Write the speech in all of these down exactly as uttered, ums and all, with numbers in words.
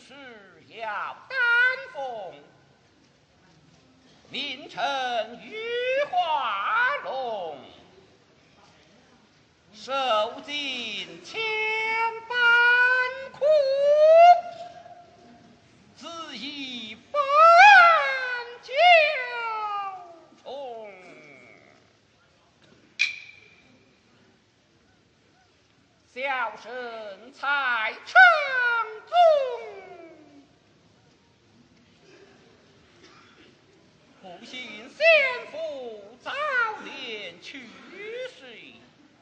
事要担风，名称玉华龙，受尽千般苦，自以不安教从。小生才称宗，不幸先父早年去世，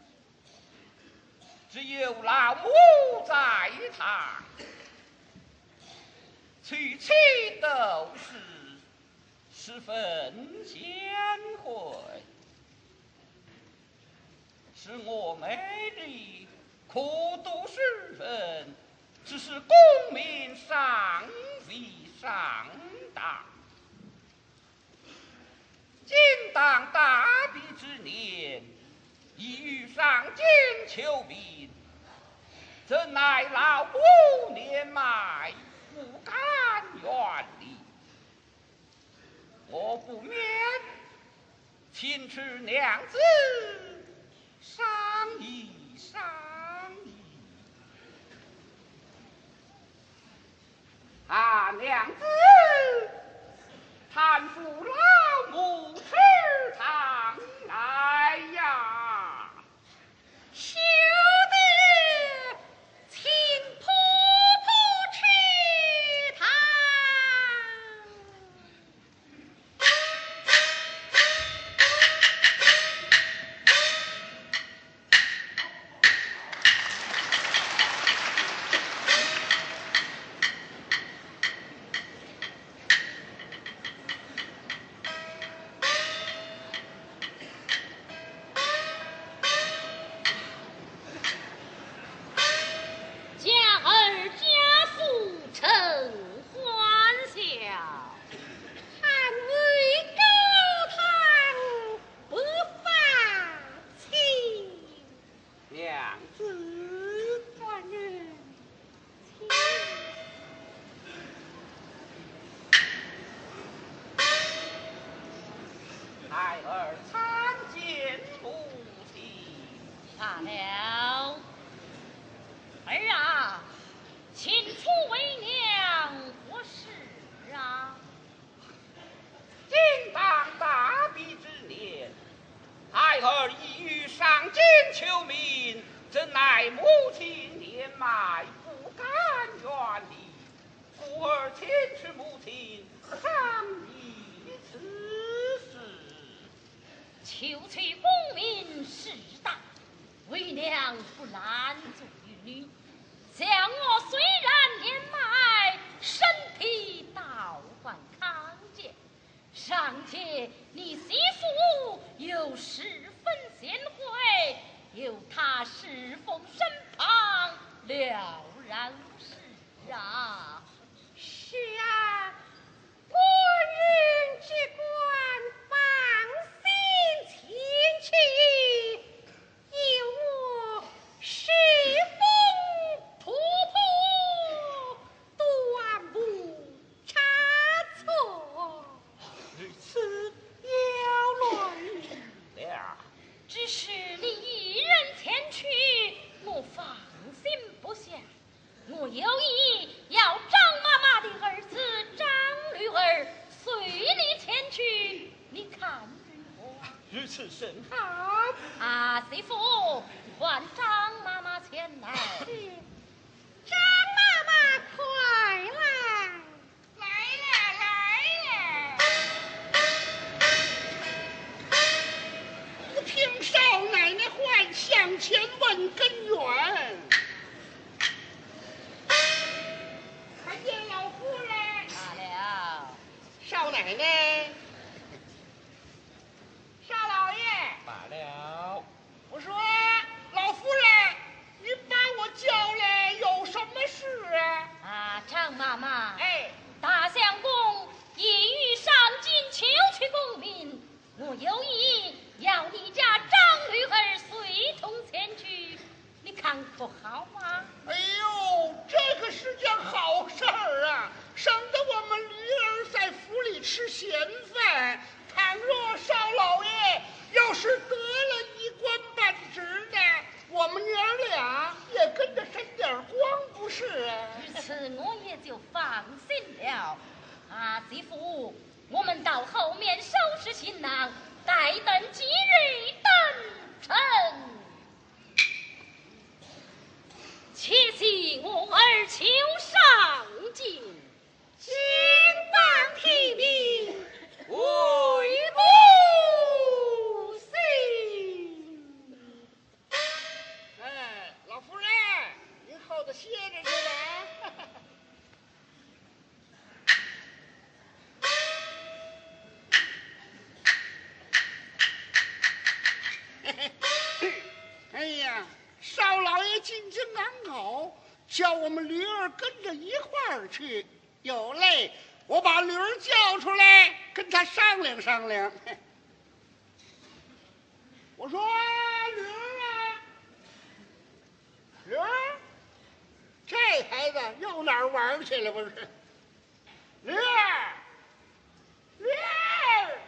只有老母在堂，娶妻都是十分贤惠，使我美丽苦读十分，只是功名尚未上达。今当大比之年，已欲上京求名，怎奈老母年迈，不敢远离。我不免请辞娘子商议商议。啊，娘子，搀扶老母吃堂来呀！ 休得请婆婆吃堂。 孩儿参见母亲。 罢了，儿啊，请出为娘何事啊？ 今当大比之年，孩儿已欲上京求名，怎奈母亲年迈，不敢远离，故而请示母亲商议此事。 求取功名是大，为娘不拦阻于女。像我虽然年迈，身体倒还康健，尚且你媳妇又十分贤惠，有她侍奉身旁，了然无事啊。 是啊，国人之官放心亲戚，有我侍奉婆婆，断不差错。 如此要乱了。 只是你一人前去，我放心不下。我有意要张妈妈的儿子张女儿随你前去，你看如何？ 如此甚好。 啊，媳妇，唤张妈妈前来。 是，张妈妈快来！ 来了，来了。 不听少奶奶唤，向前问根源。看见老夫人。 罢了。 少奶奶。 少老爷， 罢了。 我说，老夫人，你把我叫来有什么事啊？ 啊，张妈妈。 哎， 大相公意欲上京求取功名，我有意要你家张女儿随同前去，你看可好吗？ 哎呦，这可是件好事儿哎呀，少老爷进京赶考，叫我们驴儿跟着一块儿去。有嘞，我把驴儿叫出来，跟他商量商量。我说驴儿啊，驴儿，这孩子又哪儿玩去了？不是，驴儿，驴儿。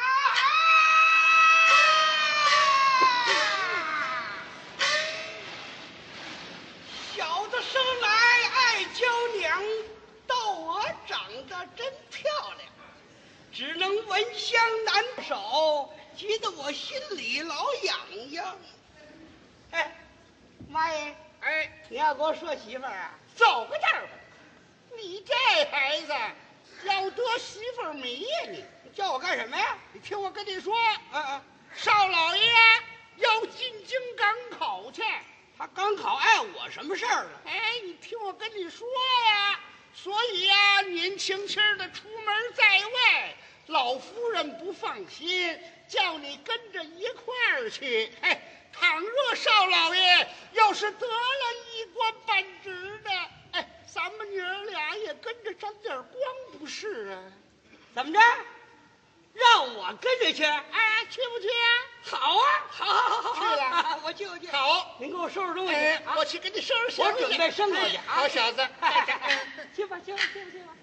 小子生来爱娇娘，窦娥长得真漂亮，只能闻香难手，急得我心里老痒痒。哎，妈耶！ 哎， 你要给我说媳妇儿啊？ 走个道吧！你这孩子要得媳妇儿迷呀你！ 你叫我干什么呀？ 你听我跟你说， 啊啊！ 少老爷要进京赶考去。 他刚考碍我什么事儿了？ 哎，你听我跟你说呀，所以呀，年轻轻的出门在外，老夫人不放心，叫你跟着一块儿去。哎，倘若少老爷要是得了一官半职的，哎，咱们娘儿俩也跟着沾点光不是啊？ 怎么着？让我跟着去？ 哎，去不去啊？ 好啊，好，好，好， 去了， 我就去。 好， 您给我收拾东西。 哎， 啊我去给你收拾行李。 我准备生活去。 哎好小子， 去吧，去吧，去吧，去吧。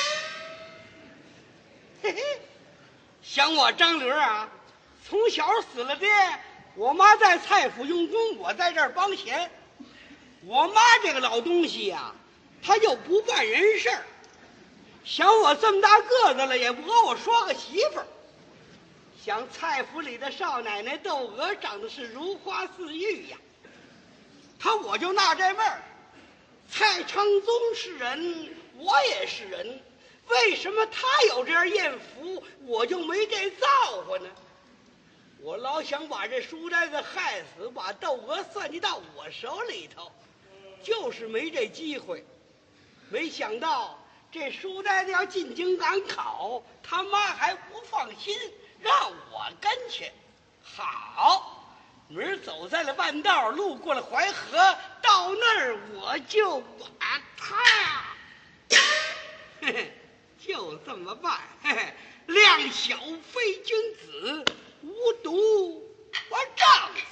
嘿嘿，想我张驴啊，从小死了爹，我妈在蔡府用功，我在这儿帮闲。我妈这个老东西呀、啊，她又不办人事儿。想我这么大个子了，也不和我说个媳妇儿。想蔡府里的少奶奶窦娥长得是如花似玉呀，她我就纳这闷儿。蔡昌宗是人，我也是人，为什么他有这样艳福，我就没这造化呢？我老想把这书呆子害死，把窦娥算计到我手里头，就是没这机会。没想到这书呆子要进京赶考，他妈还不放心，让我跟去。好，明儿走在了半道，路过了淮河，到那儿我就把他，嘿嘿，就这么办。嘿嘿，量小非君子，无毒我杖死。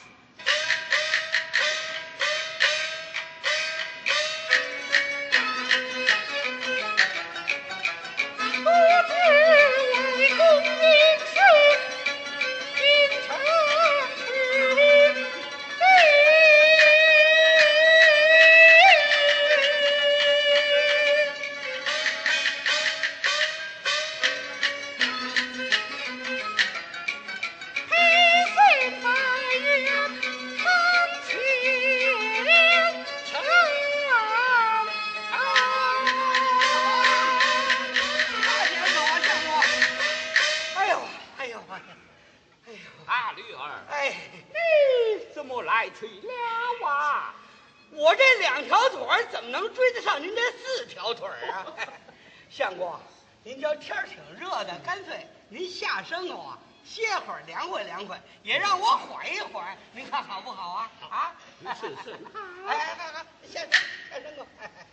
我这两条腿怎么能追得上您这四条腿啊？相公，您瞧天挺热的，干脆您下身哦啊，歇会儿凉快凉快，也让我缓一缓，您看好不好啊？啊，是是，哎哎哎，下下身够。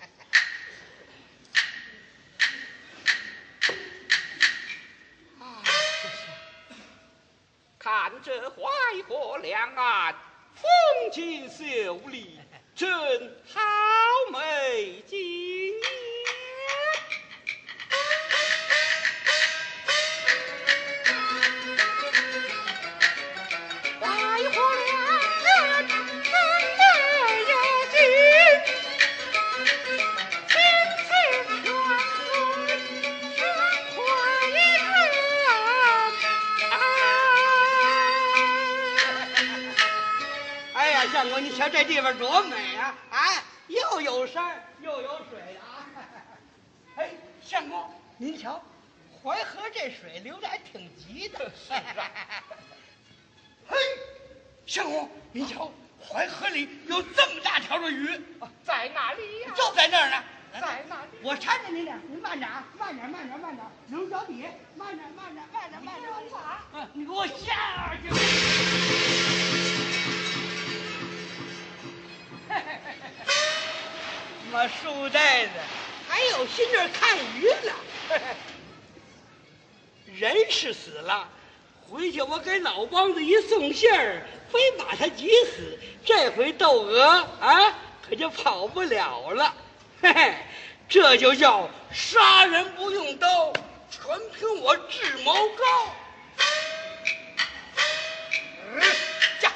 看这淮河两岸，风景秀丽，真好美景。 淮河两岸真的有景，清清泉水顺淮河。哎呀，相公，你瞧这地方多美啊！啊，又有山又有水啊！哎，相公，您瞧，淮河这水流的还挺急的。是啊。嘿，相公，您瞧，淮河里有这么大条的鱼， 在哪里呀？ 就在那儿呢。 在哪里？ 我搀着您俩，您慢点啊，慢点，慢点，慢点，留脚底，慢点，慢点，慢点，慢点。嗯，你给我下去。 个书呆子， 还有心这儿看鱼呢。人是死了，回去我给老梆子一送信儿，非把他急死。这回窦娥啊，可就跑不了了。嘿嘿，这就叫杀人不用刀，全凭我智谋高。 嗯，驾！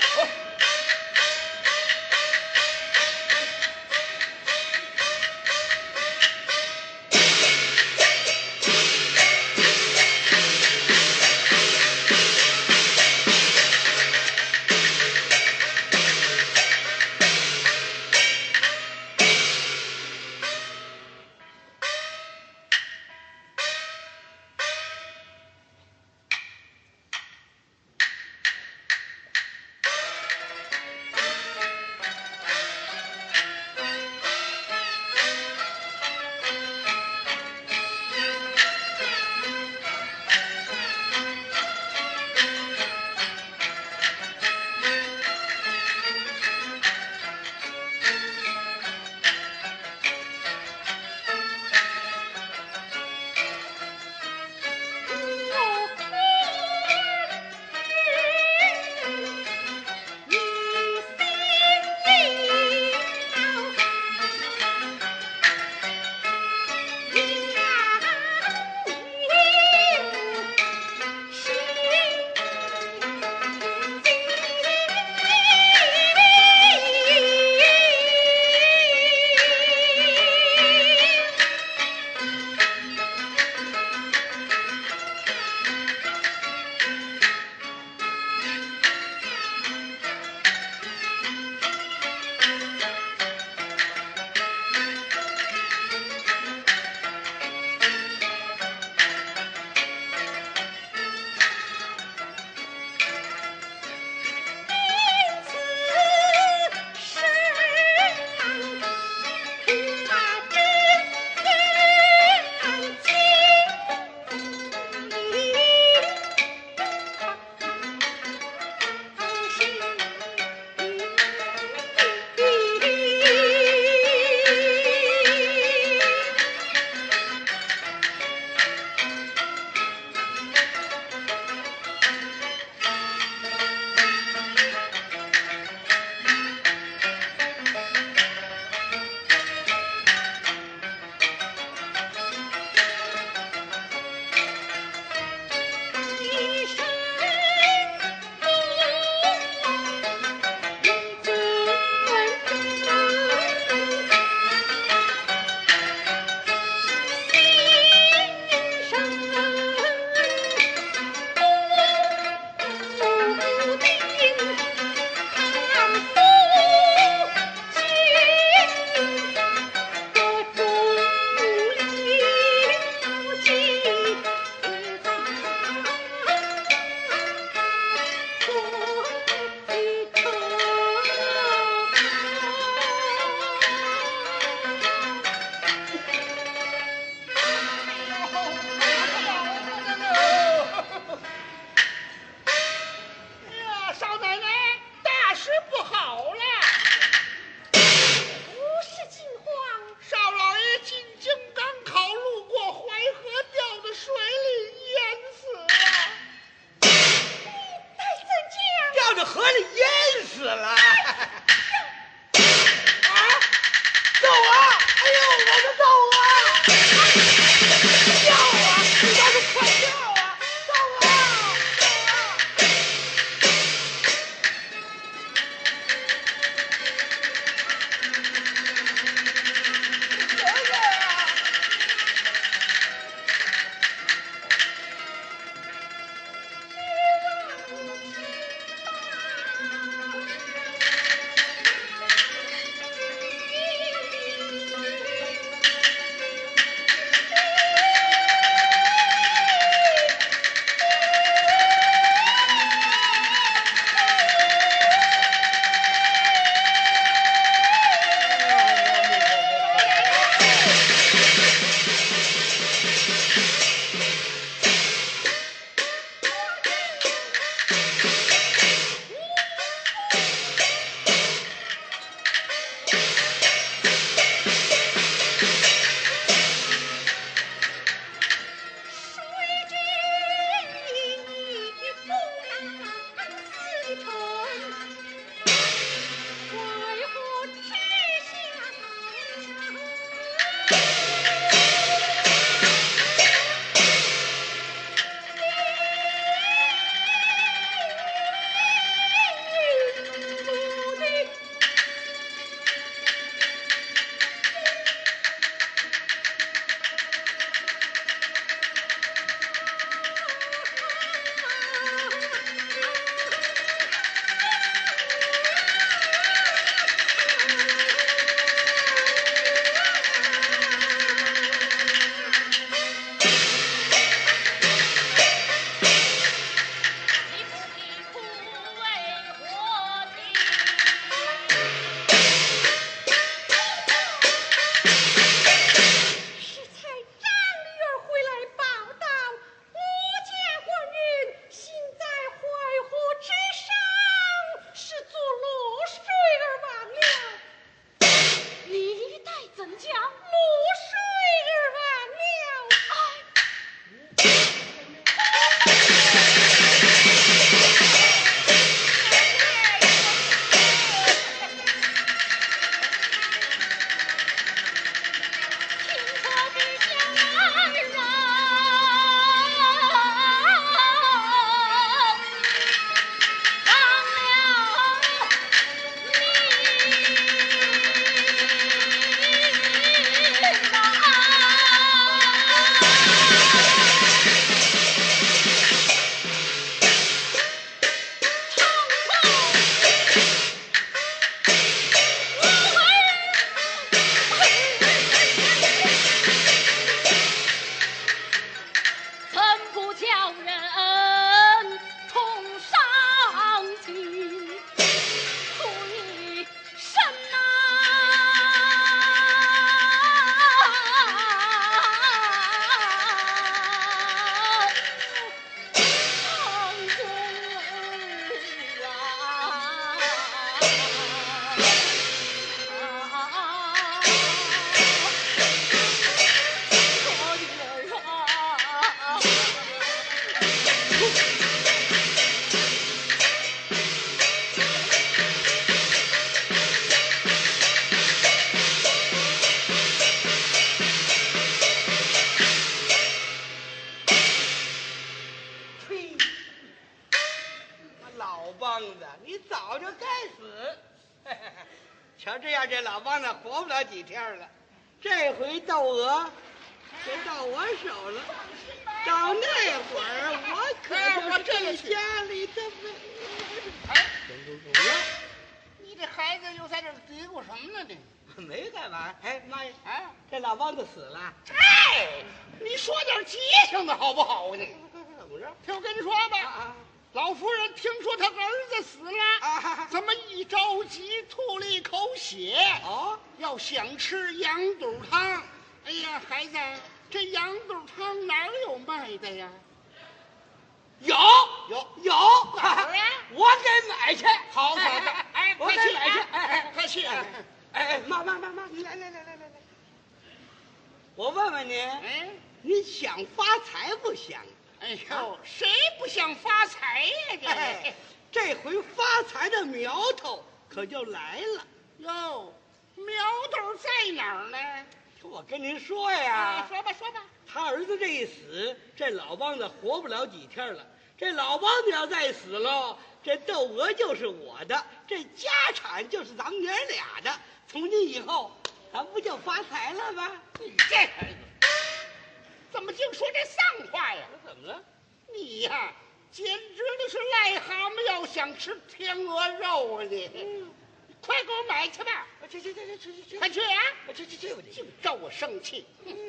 子，你早就该死。瞧这样，这老梆子活不了几天了。这回窦娥，这到我手了。到那会儿，我可我这家里的。 哎， 走走走了。 你这孩子又在这嘀咕什么呢？你没干嘛。哎妈呀！ 啊， 这老梆子死了。 哎，你说点吉祥的好不好啊？你怎么着？ 听我跟你说吧。 啊老夫人听说她儿子死了， 啊！ 怎么一着急吐了一口血？ 哦， 要想吃羊肚汤。哎呀，孩子，这羊肚汤哪儿有卖的呀？ 有有有， 哪儿啊？ 我给买去。 好嫂子，哎， 我快去给买去。 啊！ 哎哎， 快去啊！ 哎哎，妈妈妈妈，你来来来来来来，我问问你， 哎， 你想发财不想？ 哎呦，谁不想发财呀？ 哎，这回发财的苗头可就来了。 这哟，苗头在哪儿呢？ 我跟您说呀， 啊，说吧说吧。 他儿子这一死，这老梆子活不了几天了。这老梆子要再死了，这窦娥就是我的，这家产就是咱们娘俩的。从今以后，咱不就发财了吗？ 你这孩子，怎么净说这丧话呀？ 怎么了？ 你呀，简直的是癞蛤蟆要想吃天鹅肉啊你！ 嗯， 快给我买去吧！ 去去去去去去， 快去啊！ 去去去去！ 净招我生气。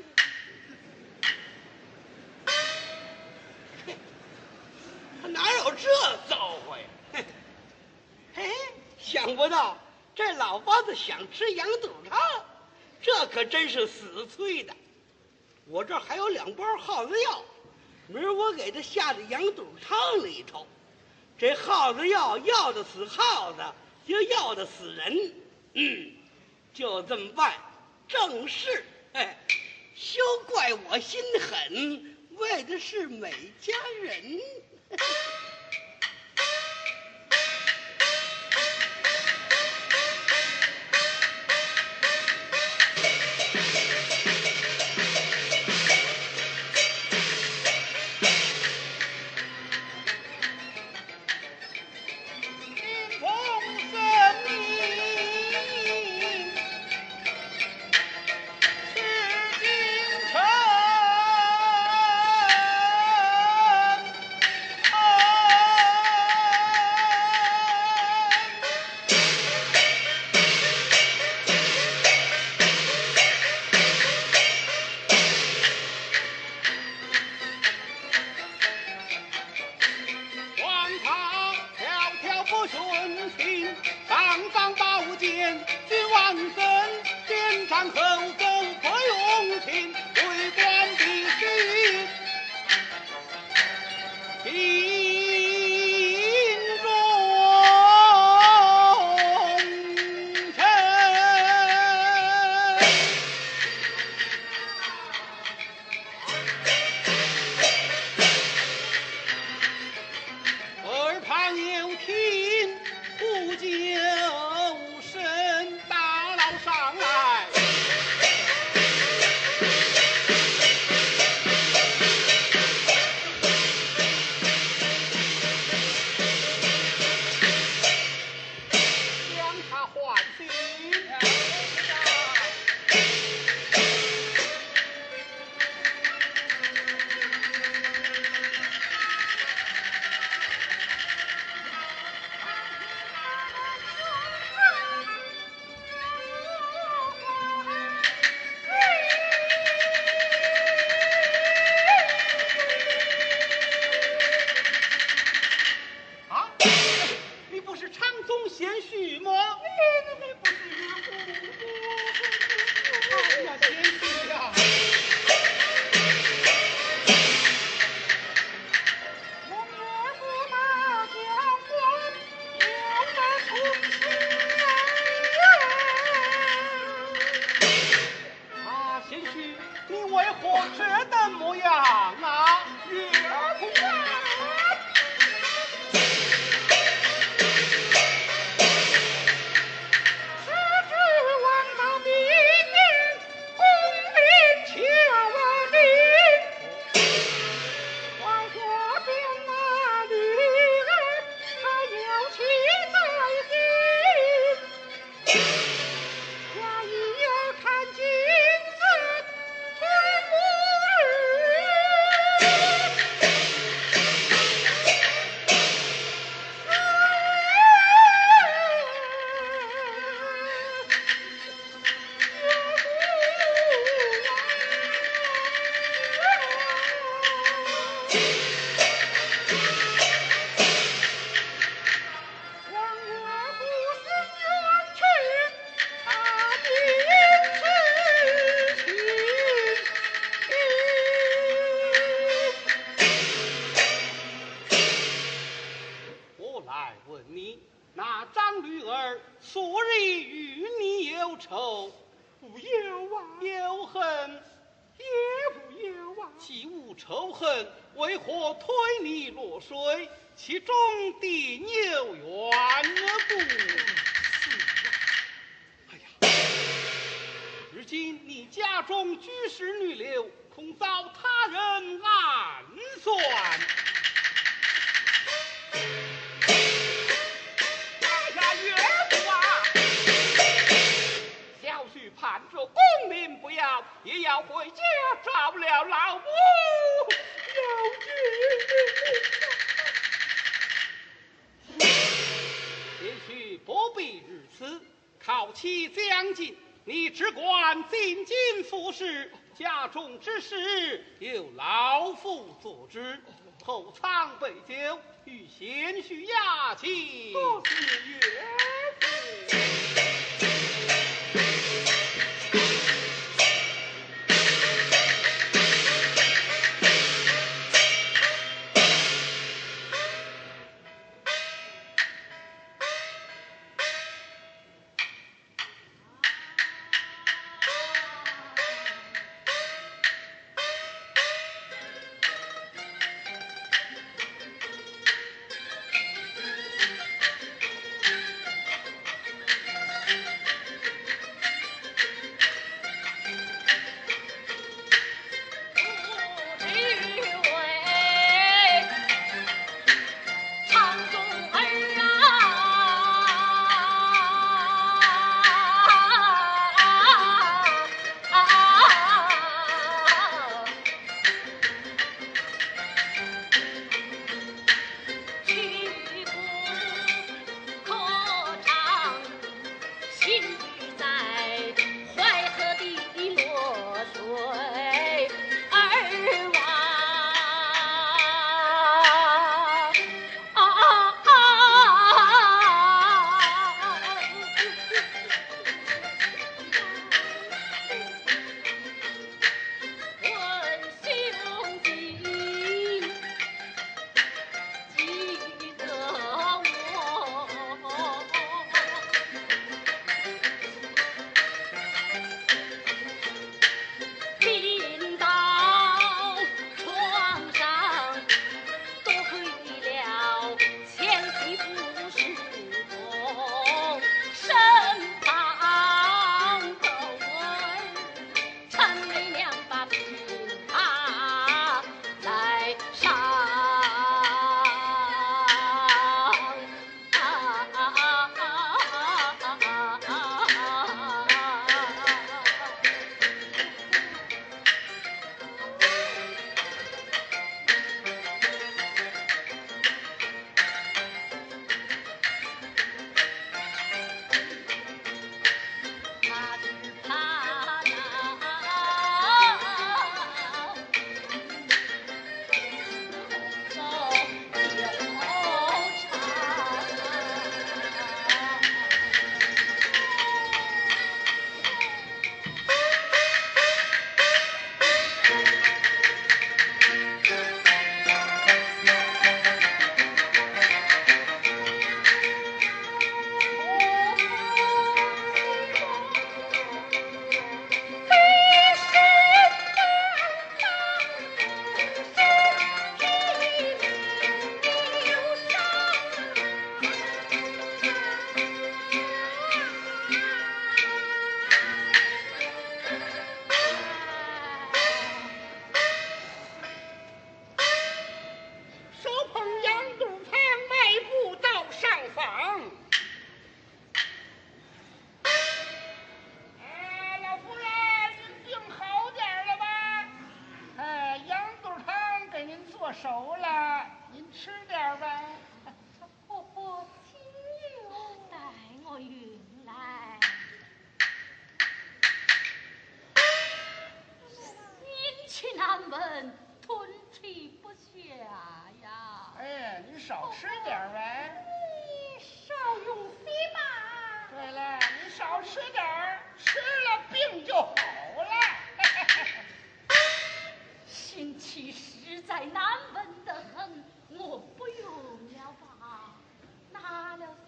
他哪有这造化呀？嘿，想不到这老梆子想吃羊肚汤，这可真是死催的。我这儿还有两包耗子药，明儿我给他下在羊肚汤里头。这耗子药要的死耗子，就要的死人。嗯，就这么办，正是。哎，休怪我心狠，为的是美家人。 王国边那女儿，她有情。 你，那张驴儿昨日与你有仇， 无有啊， 有恨， 也无有啊。 既无仇恨，为何推你落水？其中的有缘不？哎呀，如今你家中居室女流，恐遭他人暗算。 哎呀，岳父啊，小婿盼着功名不要，也要回家照料老母。 有也许不必如此，靠其将近，你只管进京服侍，家中之事由老夫做之。后仓备酒，与贤婿压请。 不是岳父。熟了，您吃点呗。 婆婆，请留，带我运来。心气难闻，吞气不下呀。 哎，你少吃点呗。 你少用些吧。 对了，你少吃点儿，吃了病就好了。 心气实在难闻得很，我不用了吧？拿了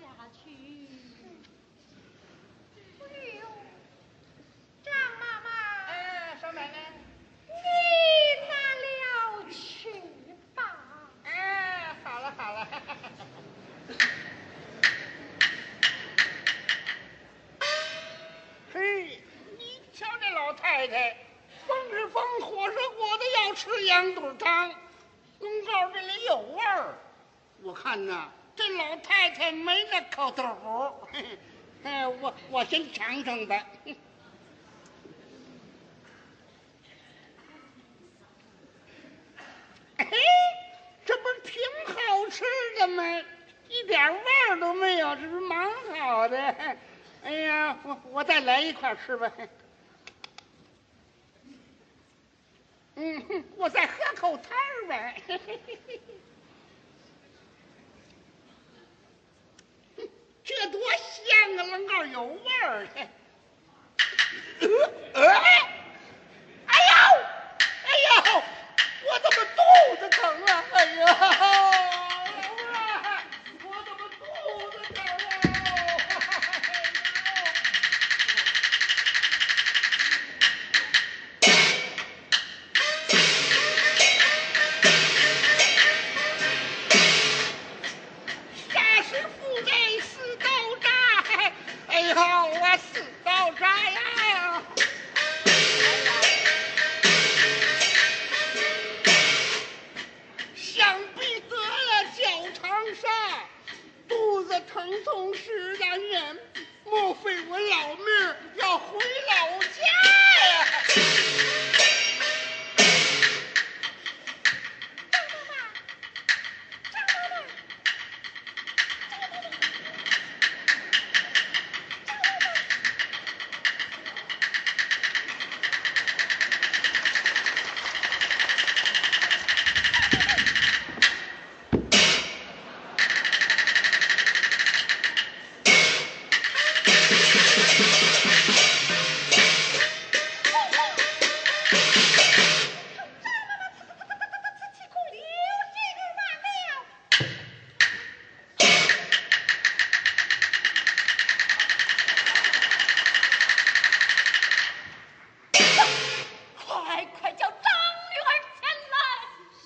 太太，风是风，火是火的，要吃羊肚汤。龙告这里有味儿，我看呐，这老太太没那口头活。哎，我我先尝尝吧。哎，这不是挺好吃的吗？一点味儿都没有，这是蛮好的。哎呀，我我再来一块吃吧。嗯，我再喝口汤儿呗。这多香啊，棱告有味儿。呃，哎呦，哎呦，我怎么肚子疼啊？哎呀，老夫啊，我怎么肚子疼啊？啥是负债四道闸？哎呦，我四道闸呀！想必得了脚长沙，肚子疼痛是难忍，莫非我老命儿要回老家呀？ 快快叫张女儿前来！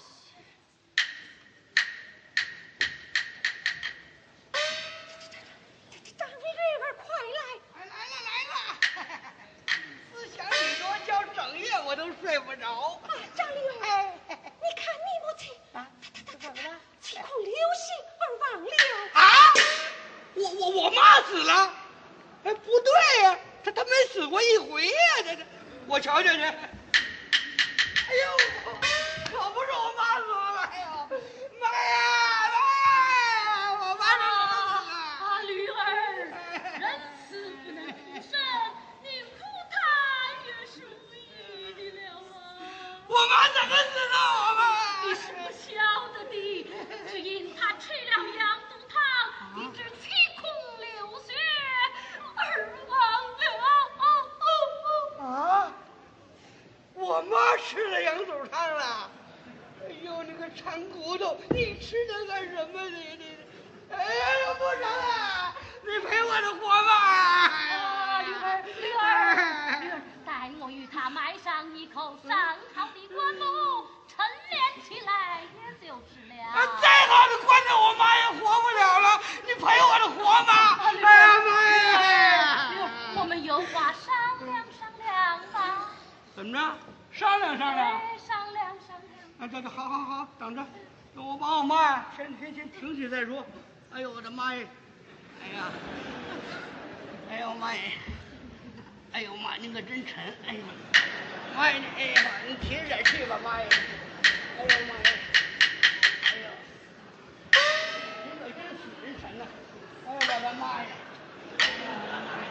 张女儿快来！ 来了来了，思想一多觉，整夜我都睡不着。 啊，张女儿，你看你母亲啊，怎么了？ 凄苦流星而亡了。 啊！我我我妈死了？哎，不对呀、她她没死过一回呀、这这，我瞧瞧去。哎呦，可不是我妈死了！哎呦，妈呀妈呀！我妈死了！ 啊，女儿，人死不能复生，你哭她也是无益的了啊！ 我妈怎么死的？我妈？ 你是不晓得的，只因她吃了羊肚汤，以致气空流血而亡了。 啊！我妈吃了羊肚汤了。哎呦，你个馋骨头，你吃它干什么？你你，哎呀，不成啊！你陪我的活吧！ 啊，女儿，女儿，女儿，待我与她埋上一口上好的棺木，陈连起来也就是了。 啊，再好的棺材，我妈也活不了了。你陪我的活吧！哎呀妈呀！ 女儿，我们有话商量商量吧。 怎么着？商量商量。 哎，商量商量。 啊，这这好好好，等着，我把我妈呀先先先停起再说。哎呦我的妈呀！哎呀！哎呦妈呀！哎呦妈，您可真沉！哎呦，妈呀！哎呀，你提着点气吧，妈呀！哎呦妈呀！哎呦，您可真死人沉呐！哎呦我的妈呀！哎呦我的妈呀！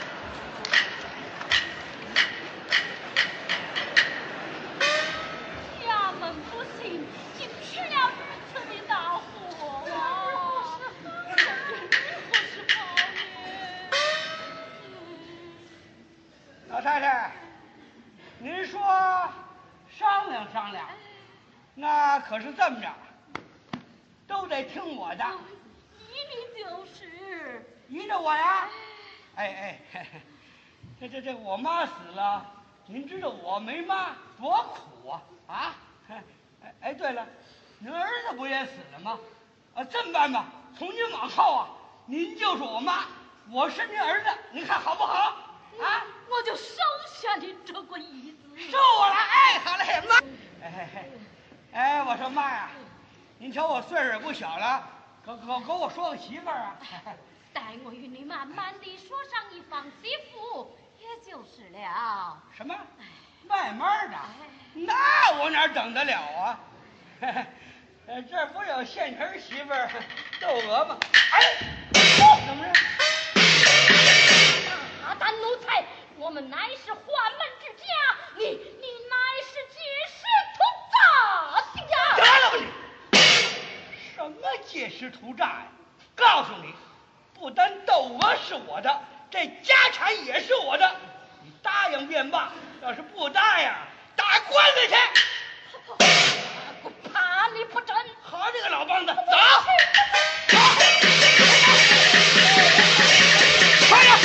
衙门不幸，竟吃了如此的大祸啊！何时好呢？ 老太太，您说商量商量，那可是这么着，都得听我的， 依你就是。 依着我呀。哎哎，嘿嘿这这这，我妈死了，您知道我没妈多苦啊啊！哎哎，对了，您儿子不也死了吗？啊，这么办吧，从今往后啊，您就是我妈，我是您儿子，您看好不好？ 啊， 我就收下你这个意思。 收了，哎，好嘞，妈。哎哎哎，我说妈呀，您瞧我岁数也不小了，可可给我说个媳妇儿啊。 待我与你慢慢地说上一房媳妇，也就是了。 什么？慢慢的？那我哪等得了啊？呃，这不有现成媳妇儿窦娥吗？哎，怎么着？ 大胆奴才！我们乃是宦门之家，你你乃是借尸图诈的呀！ 得了吧你！什么借尸图诈呀？告诉你，不单窦娥是我的，这家产也是我的。你答应便罢，要是不答应，打官司去！ 我怕你不真。 好这个老梆子，走！快点！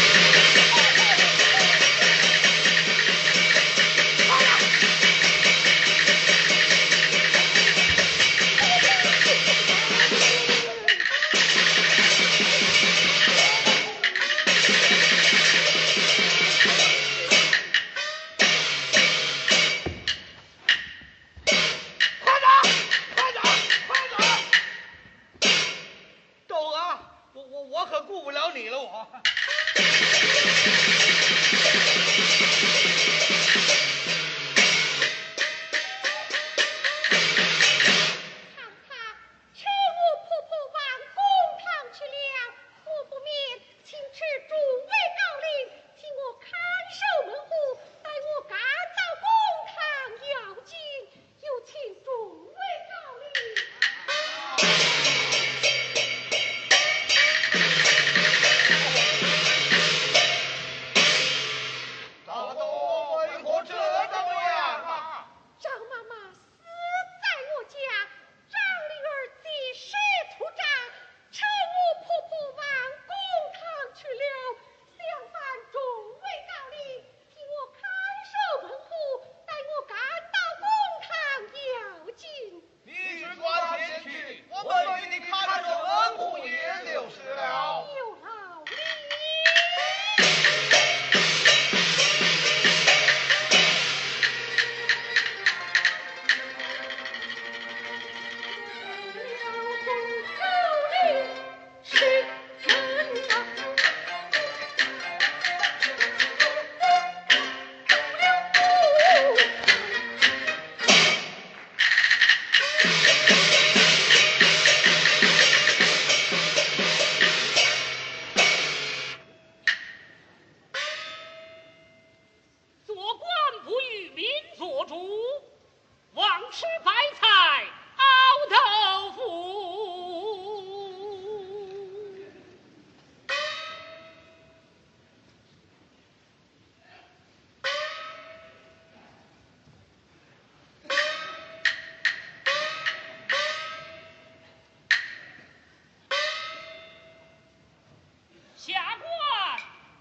下官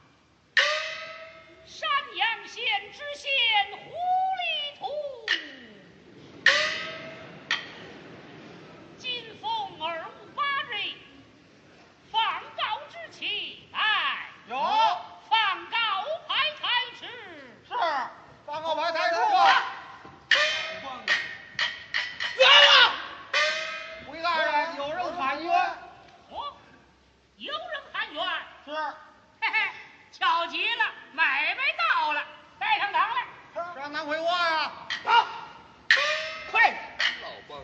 山阳县知县胡立图，今逢二五八日，放告之期来。 有放告排台迟。 是放告排台出啊！ 冤枉！ 回大人，有人喊冤。 哦，有人喊冤。 是， 嘿嘿，巧极了，买卖到了，带上堂来。 让咱回话呀。 走，快点！ 老梆，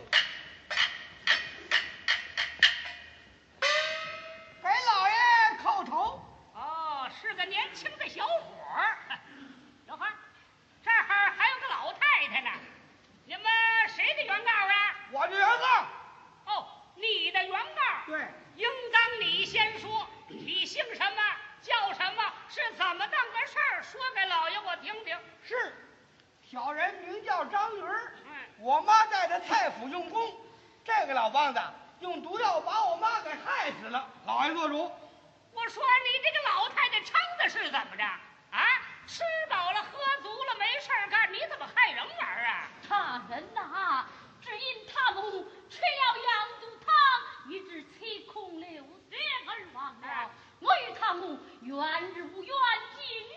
给老爷叩头。 哦，是个年轻的小伙儿。小孩，这儿还有个老太太呢。你们谁的原告啊？ 我的原告。 哦，你的原告。 对， 应当你先说，你姓什么，叫什么，是怎么当个事儿，说给老爷我听听。 是，小人名叫张云儿， 嗯， 我妈在这太府用功，这个老梆子用毒药把我妈给害死了。老爷做主。 我说你这个老太太撑的是怎么着啊？吃饱了喝足了没事儿干，你怎么害人玩儿啊？ 大人呐、只因他母吃了羊肚汤，以致气空流血而亡了。我与他母远日无冤，近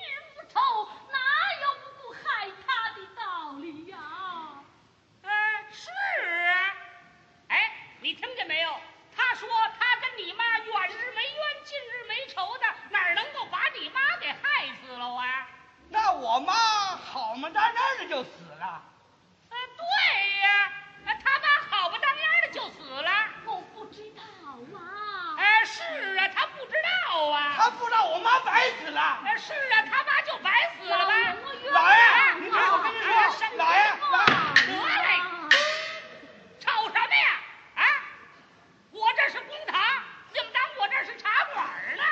仇，哪有不顾害他的道理呀？ 呃，是啊。哎，你听见没有？他说他跟你妈远日没冤，近日没仇的，哪能够把你妈给害死了啊？ 那我妈好嘛当然的就死了。 呃，对呀，呃他妈好不当然的就死了。 我不知道啊。 哎，是啊，他不知道啊。 他不知道我妈白死了。 哎，是啊，他妈就白死了吧？ 老爷，你看我跟你说，老爷，老得嘞，吵什么呀？啊，我这是公堂，你们当我这是茶馆呢？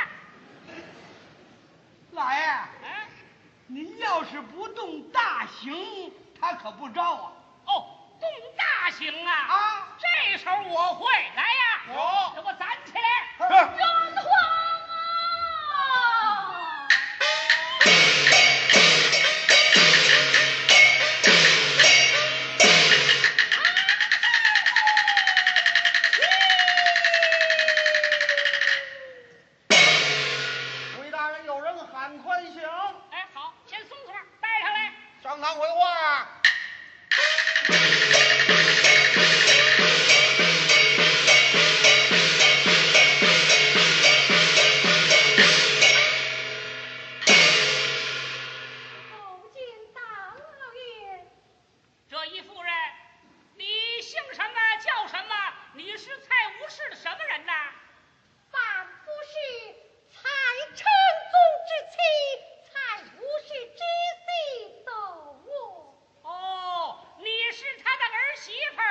老爷， 哎， 您要是不动大刑，他可不招啊。 哦，动大刑啊！ 啊， 这手我会，来呀！ 有给我站起来！ 是冤枉啊！ 回大人，有人喊宽刑， 哎，好，先松腿，带上来。 上堂回话。 叩见大老爷。 这一妇人，你姓什么叫什么？你是蔡吴氏的什么人呐？ 范夫是蔡成宗之妻，蔡吴氏之媳窦我。 哦，你是他的儿媳妇儿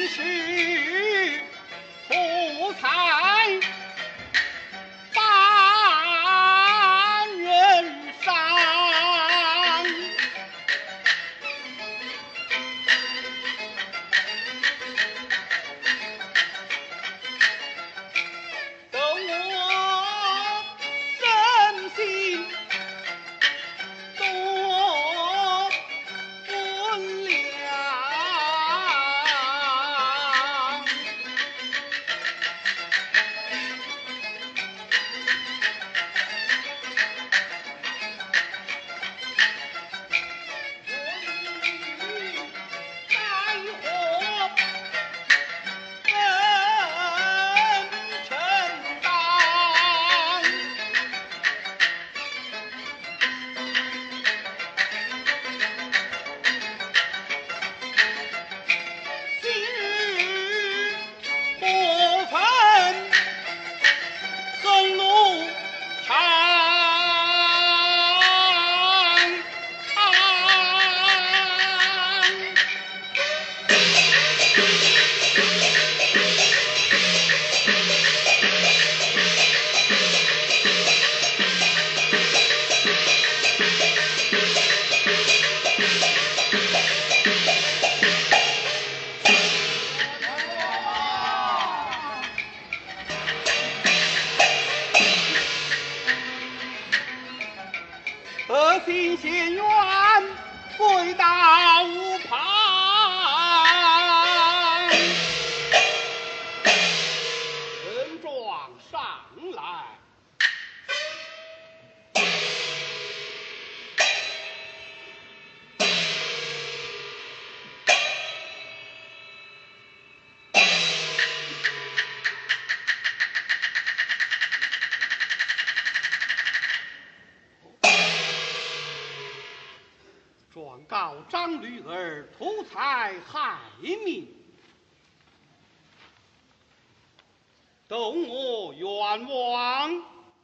今是图财半人伤，等我真心多不了。恶心心愿跪到旁，人状上来。状告张驴儿图财害民，动我冤枉，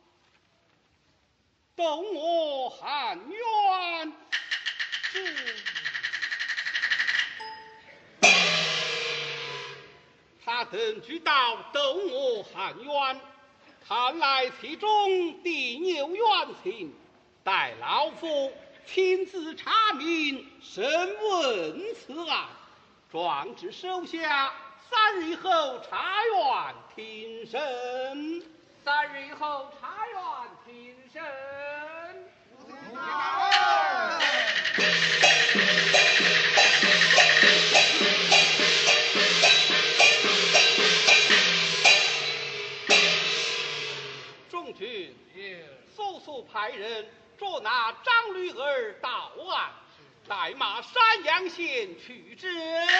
动我含冤。他等知道动我含冤，看来其中必有冤情，待老夫亲自查明，审问此案。状至收下，三日后查院庭审。 三日后查院庭审。 众军速速派人捉拿张驴儿到案，带马山阳县去之。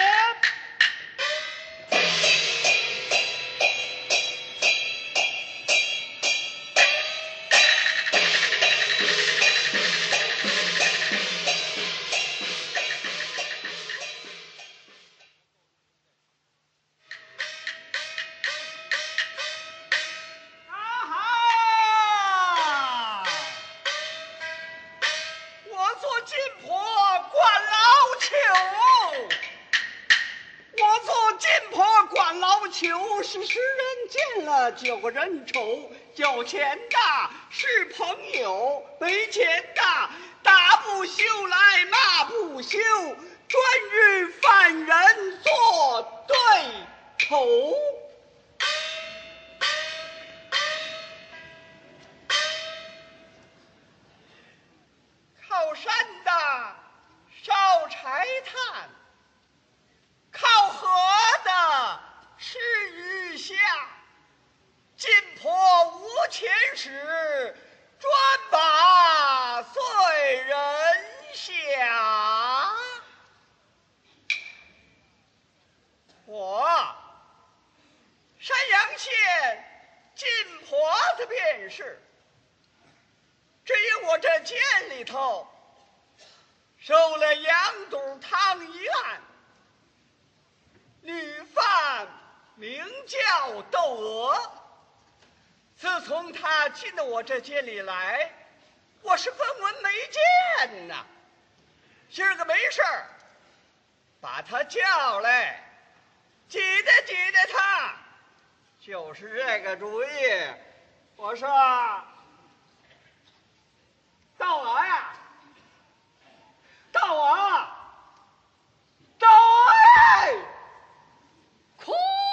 是使人见了就人丑，交钱的是朋友，没钱的打不休来骂不休，专与犯人做对头。靠山的烧柴炭，靠河的吃鱼虾，进破无钱时，专把罪人下。我山阳县进婆子便是。至于我这监里头受了杨肚汤一案，女犯名叫窦娥。自从她进到我这监里来，我是分文没见呐。今儿个没事儿，把她叫来， 记得记得他，就是这个主意。我说，到我呀，到我，到我哎！ 哭！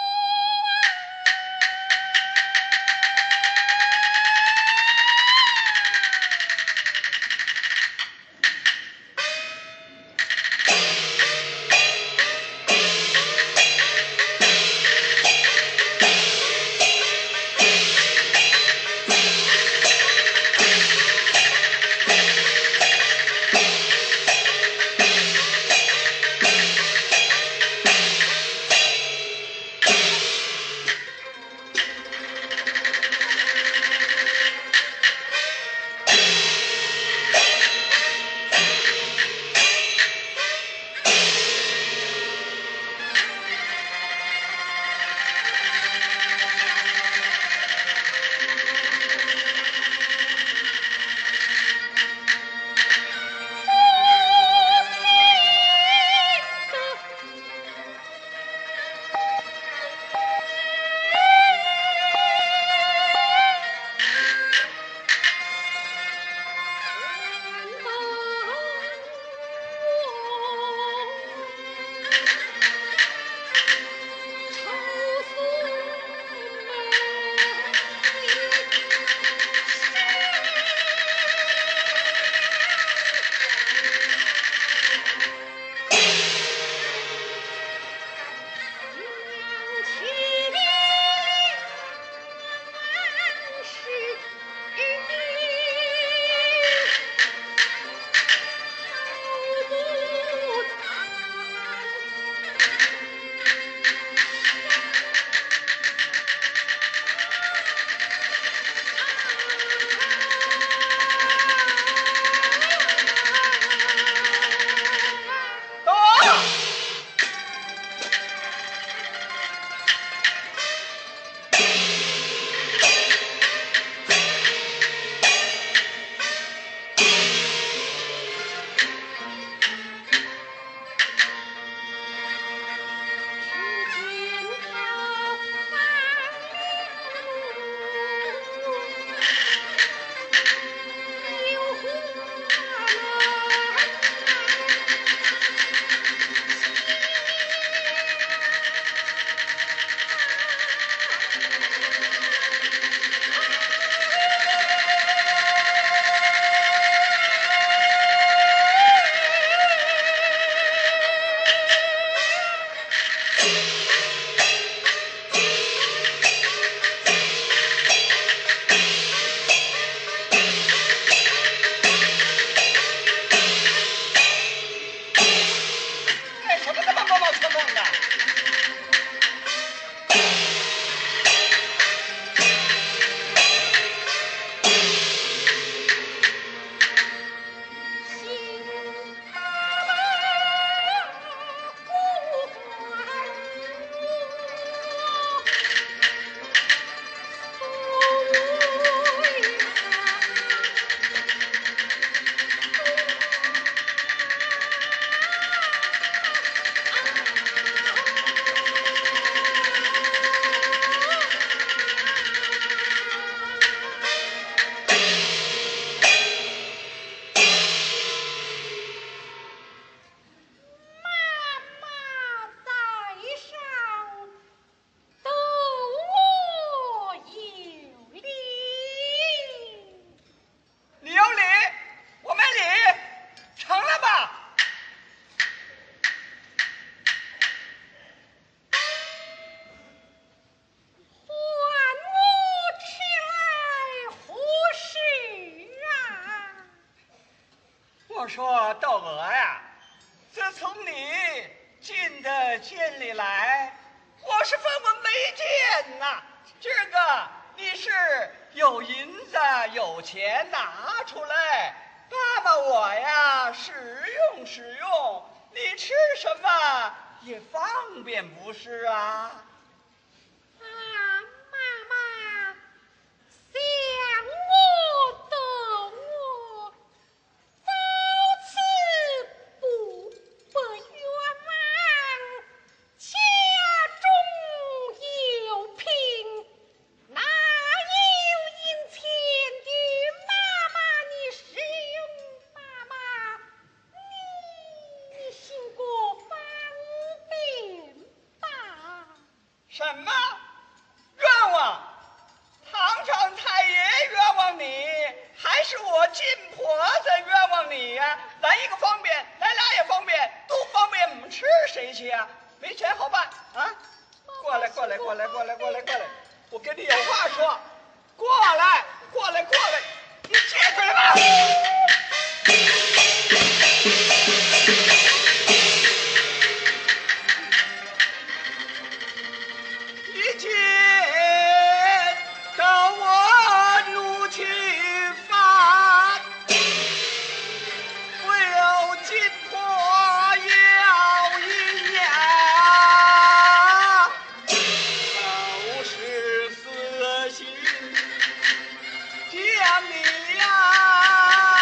我说窦娥呀，自从你进的监里来，我是分文没见呐。今儿个你是有银子有钱拿出来，爸爸我呀使用使用，你吃什么也方便不是啊？ 啊，妈妈，想我的我，早此不不远望，家中什么冤枉？堂上太爷冤枉你，还是我金婆子冤枉你呀、啊？来一个方便，来俩也方便，都方便，我们吃谁去啊？没钱好办啊！过来，过来，过来，过来，过来，过来，我跟你有话说。过来，过来，过来，你接嘴吧。一见到我怒气发，唯有金婆要一呀，都是死心将你呀。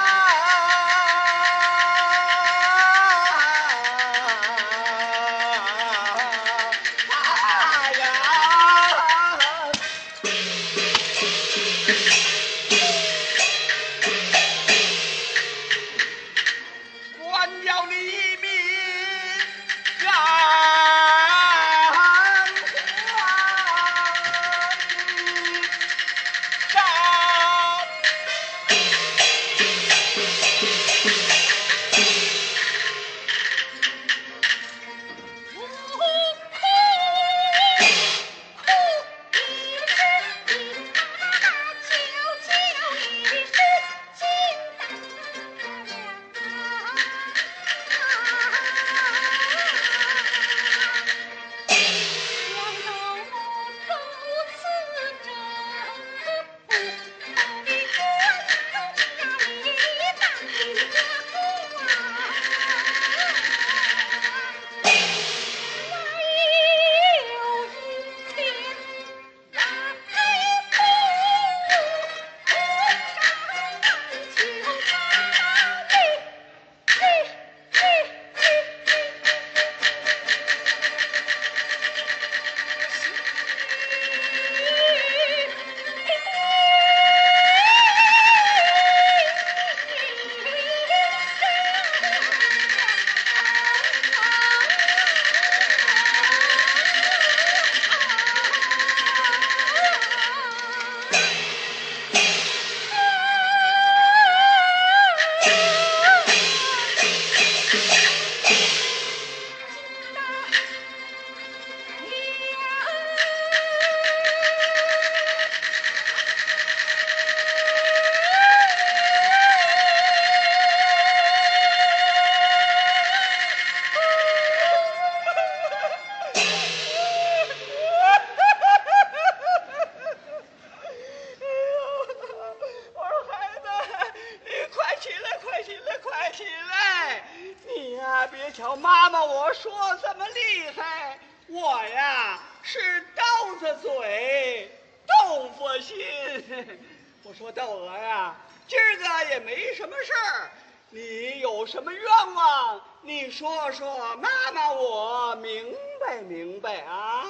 瞧妈妈我说这么厉害，我呀是刀子嘴豆腐心。我说窦娥呀，今儿个也没什么事儿，你有什么愿望你说说，妈妈我明白明白啊。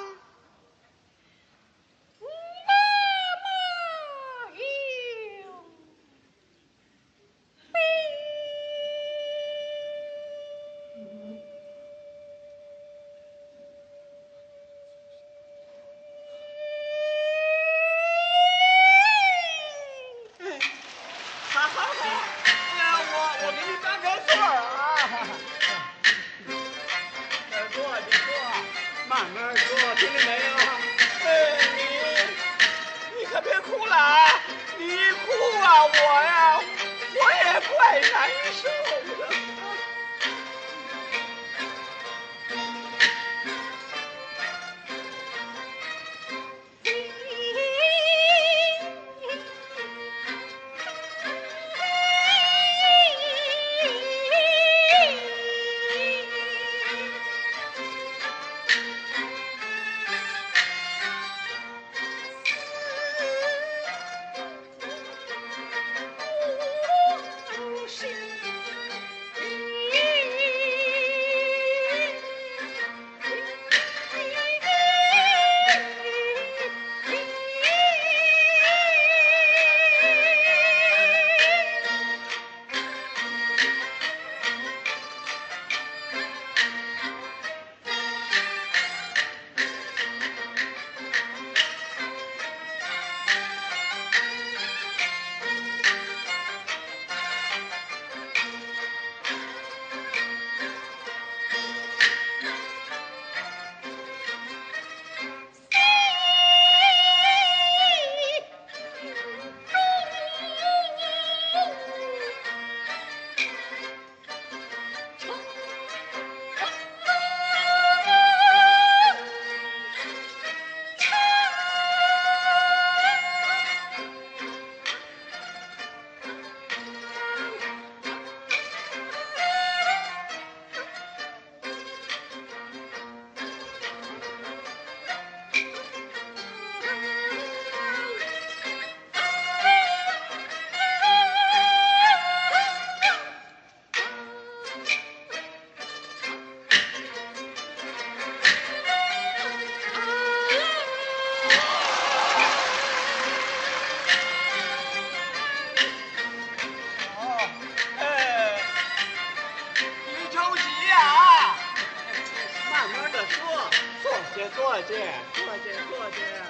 说，坐下坐下坐下坐下。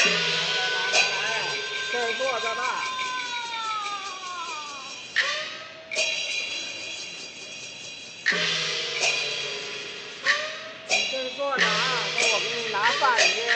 这儿坐着吧。你这儿坐着啊，等我给你拿饭去。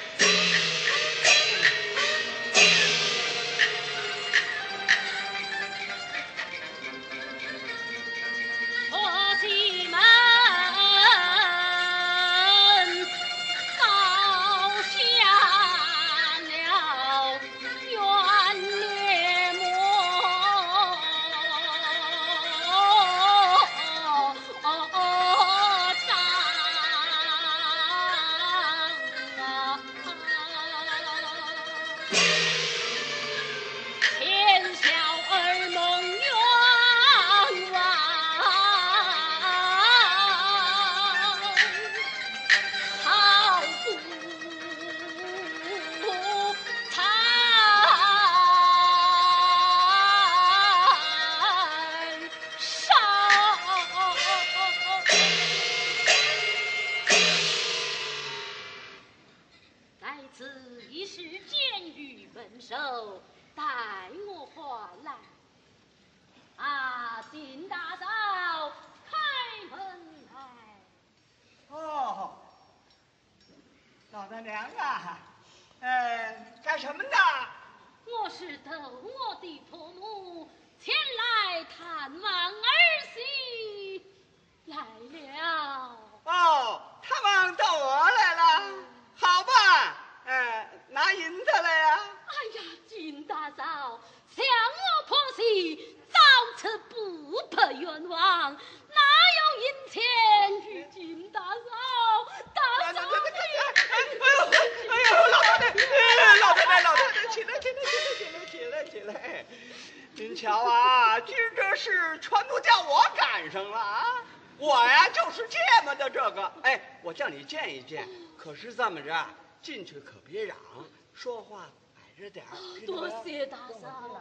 可是这么着，进去可别嚷，说话矮着点儿。 多谢大嫂。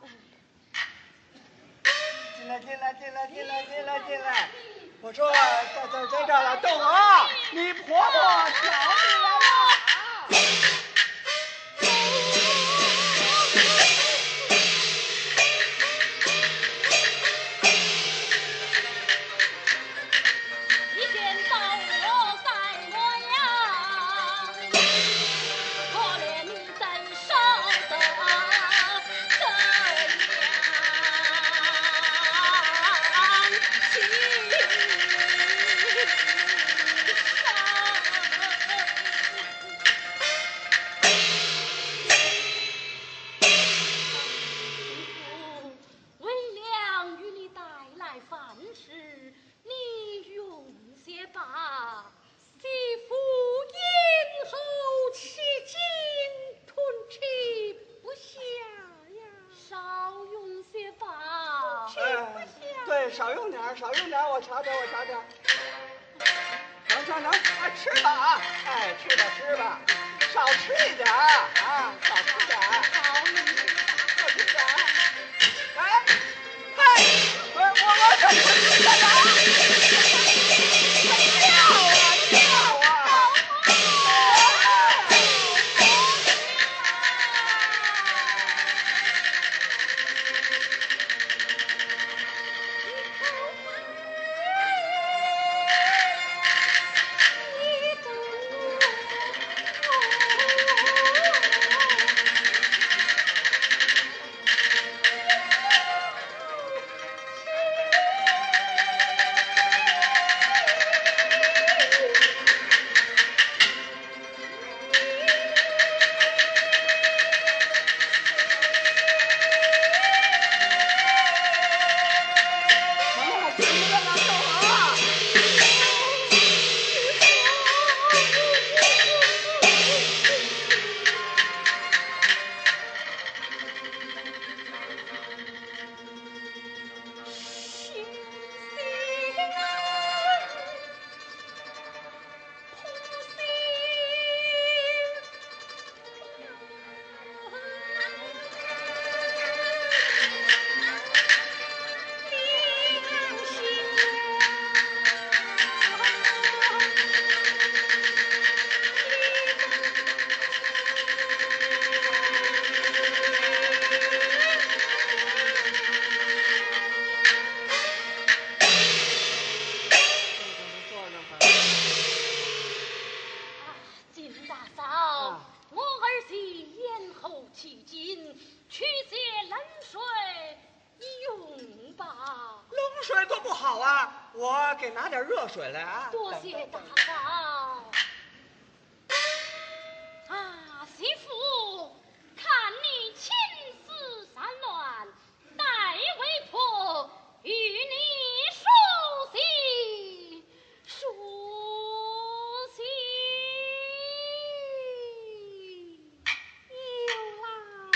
进来，进来，进来，进来，进来，进来！我说在这在这儿了，豆娥，你婆婆瞧你来了啊！少用点，少用点，我瞧瞧，我瞧瞧。能成能，哎，吃吧啊，哎，吃吧吃吧，少吃一点啊，少吃点。好，少吃点。哎，嗨，我我我怎么吃的呀？跳啊跳啊！ 我给拿点热水来啊。 多谢大嫂。啊，媳妇，看你情思散乱，待为婆与你梳洗梳洗。 有啦。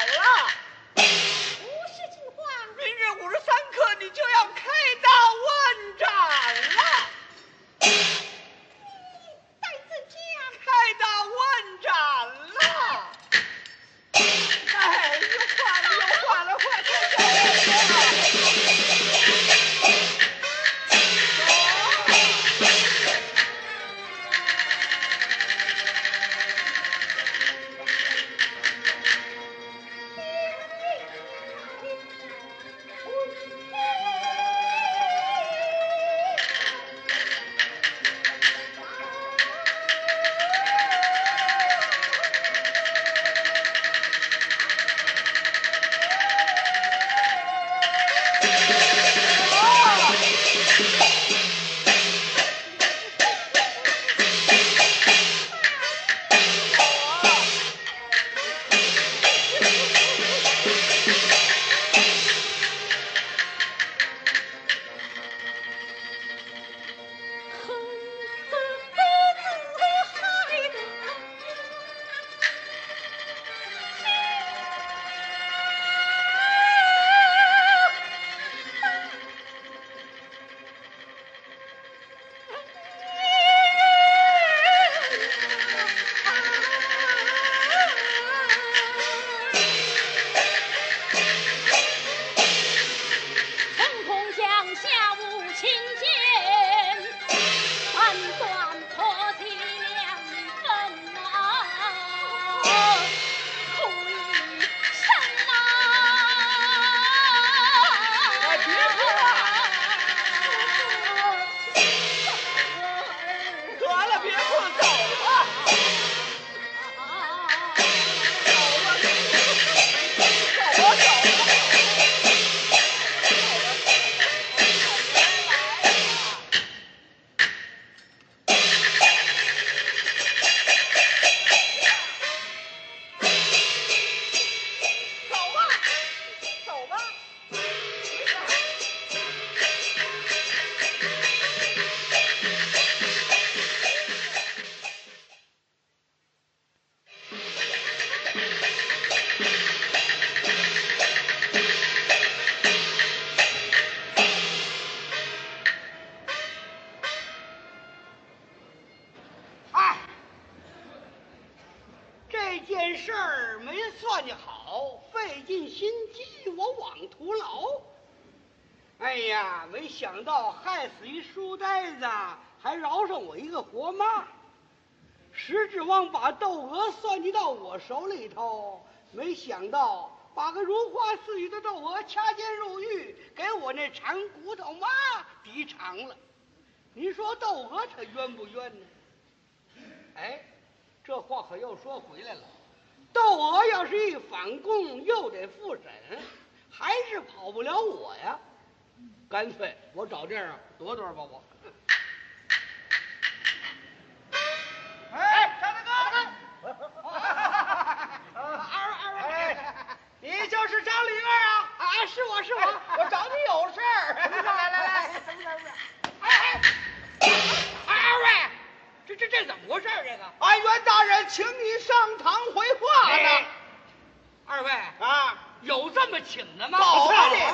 了。 五十金黄， 明日五时三刻，你就要开刀问斩了。 你在此讲， 开刀问斩了。哎，又换了，又换了，快快快！ 没想到害死一书呆子，还饶上我一个活妈。石指望把窦娥算计到我手里头，没想到把个如花似玉的窦娥掐尖入狱，给我那馋骨头妈抵偿了。您说窦娥她冤不冤呢？哎，这话可又说回来了。窦娥要是一反供，又得复审，还是跑不了我呀。干脆我找地儿啊躲躲吧我。 哎，张大哥，二二位，你就是张灵儿啊？ 啊，是我是我， 我找你有事儿。来来来，什么事儿？哎哎，二位，这这这怎么回事？这个俺袁大人请你上堂回话呢。 二位啊， 有这么请的吗？ 好啊你。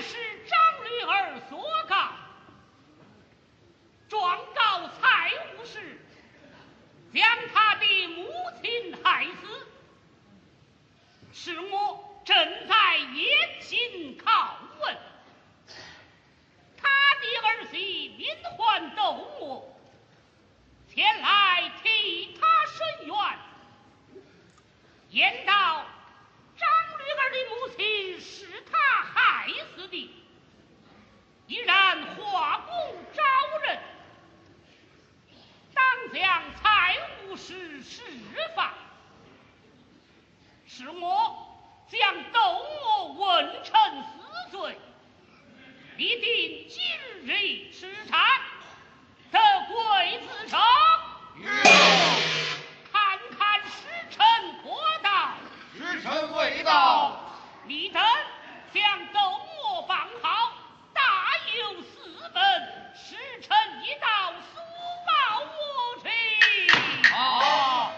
是张驴儿所告，状告蔡武氏将他的母亲害死，是我正在严刑拷问。他的儿媳名唤窦我，前来替他申冤，言道张驴儿的母亲是他害死的，依然化功招认，当将蔡武氏释放。是我将窦我问臣死罪，必定今日持产，得贵子成。看看时辰过到， 时辰未到， 立等将窦我放好，大有四本，时辰一到，速报我去。 好。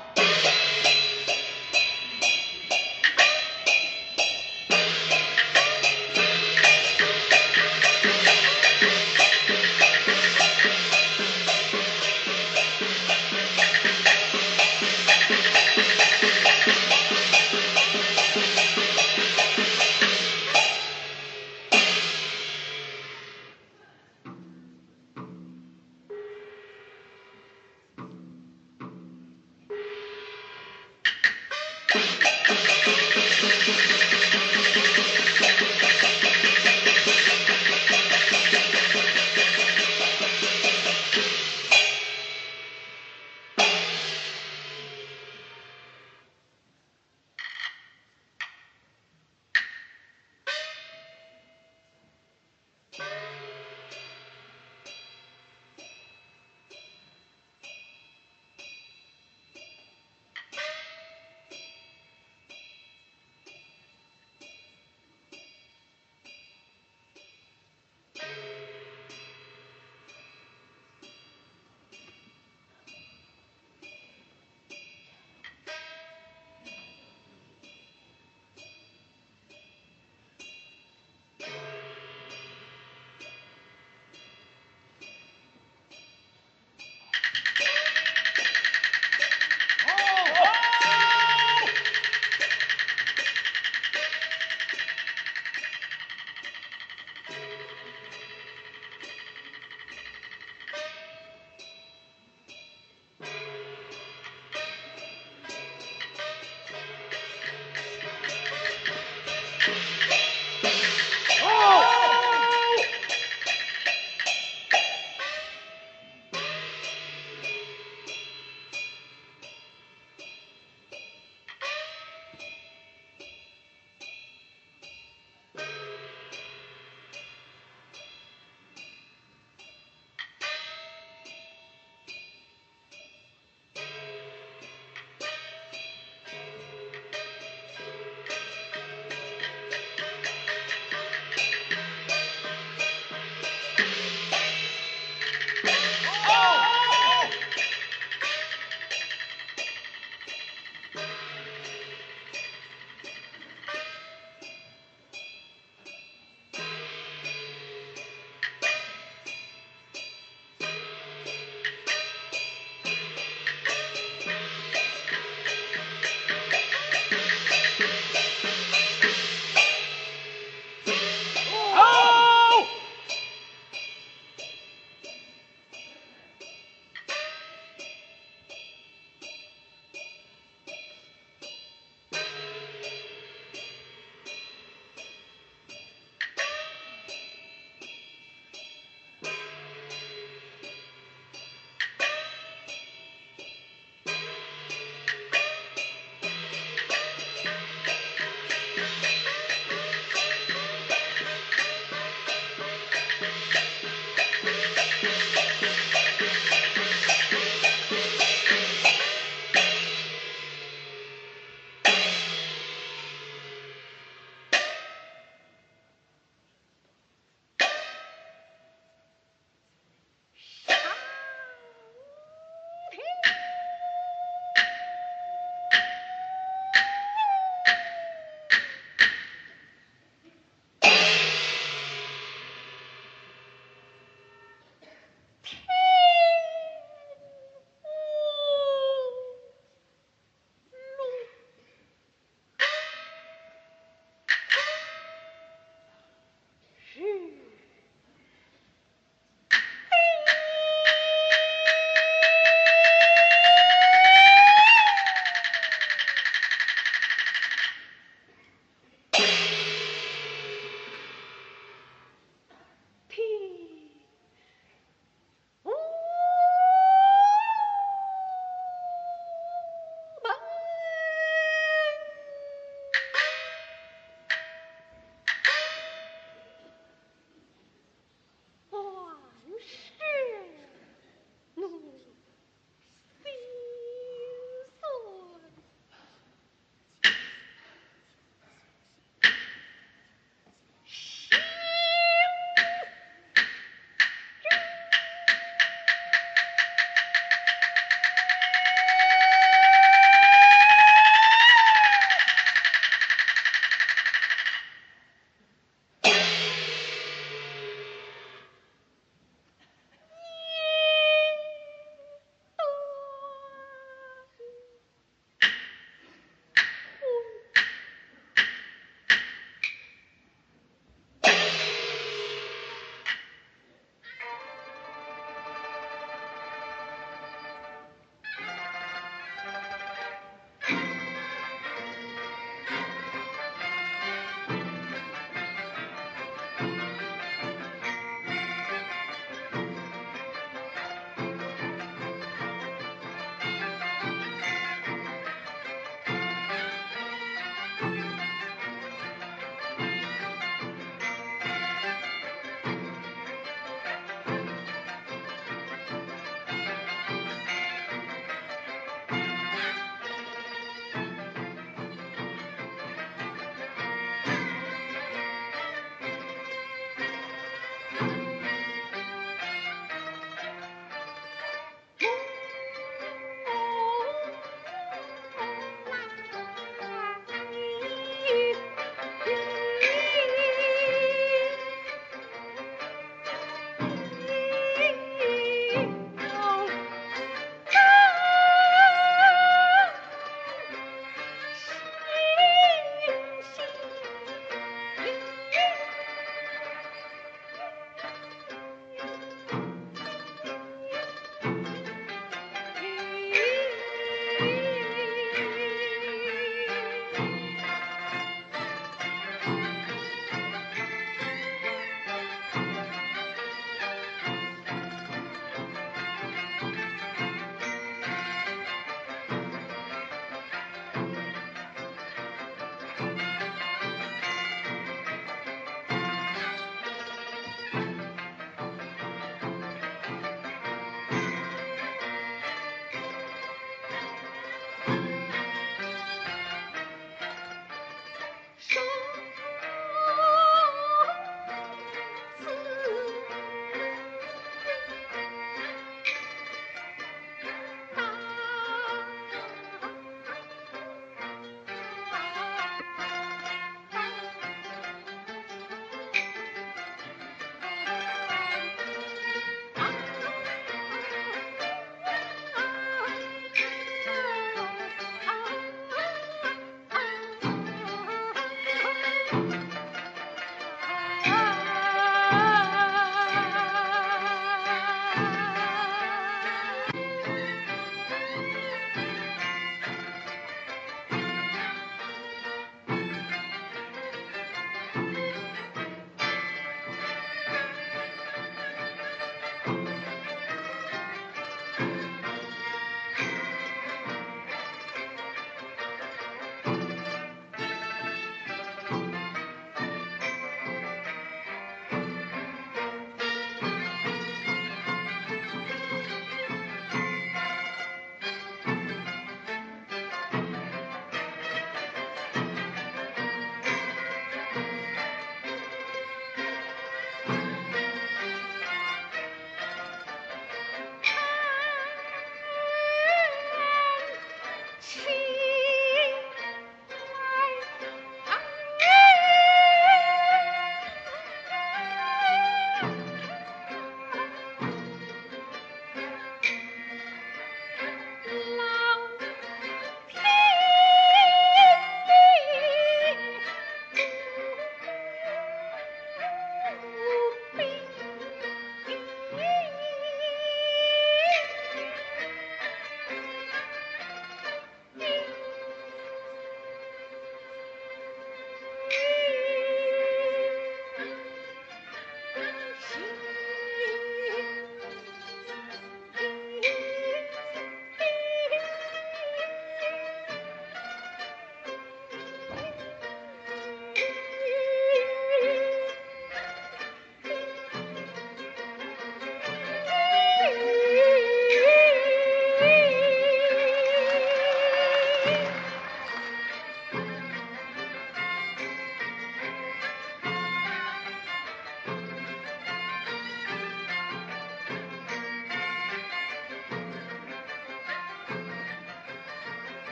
啊！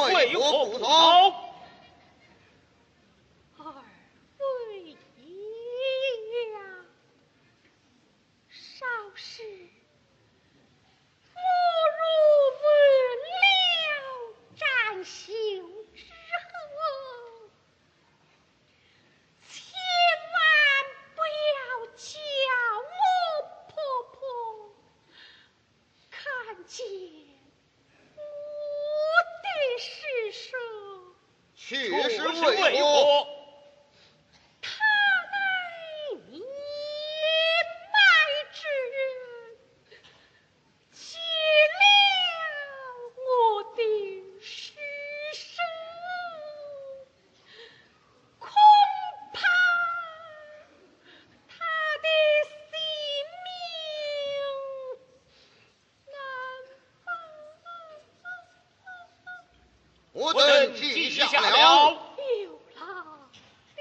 为何不同？ 二位爷呀，少时我若闻了展休之后，千万不要叫我婆婆看见我的尸首。 去是为为何？ 他乃年迈之人，弃了我的尸首，恐怕他的性命难保。 我等记下了。 有了病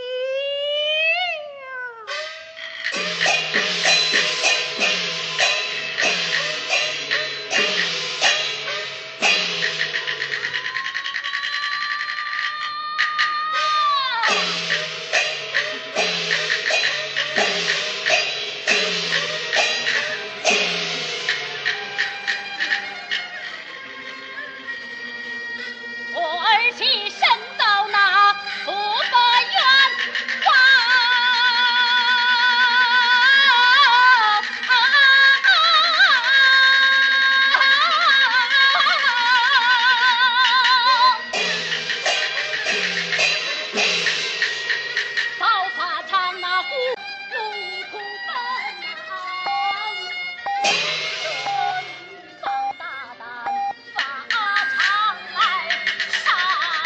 我儿媳身到那不把冤枉，刀法长那虎路途奔忙，放大胆发长来杀。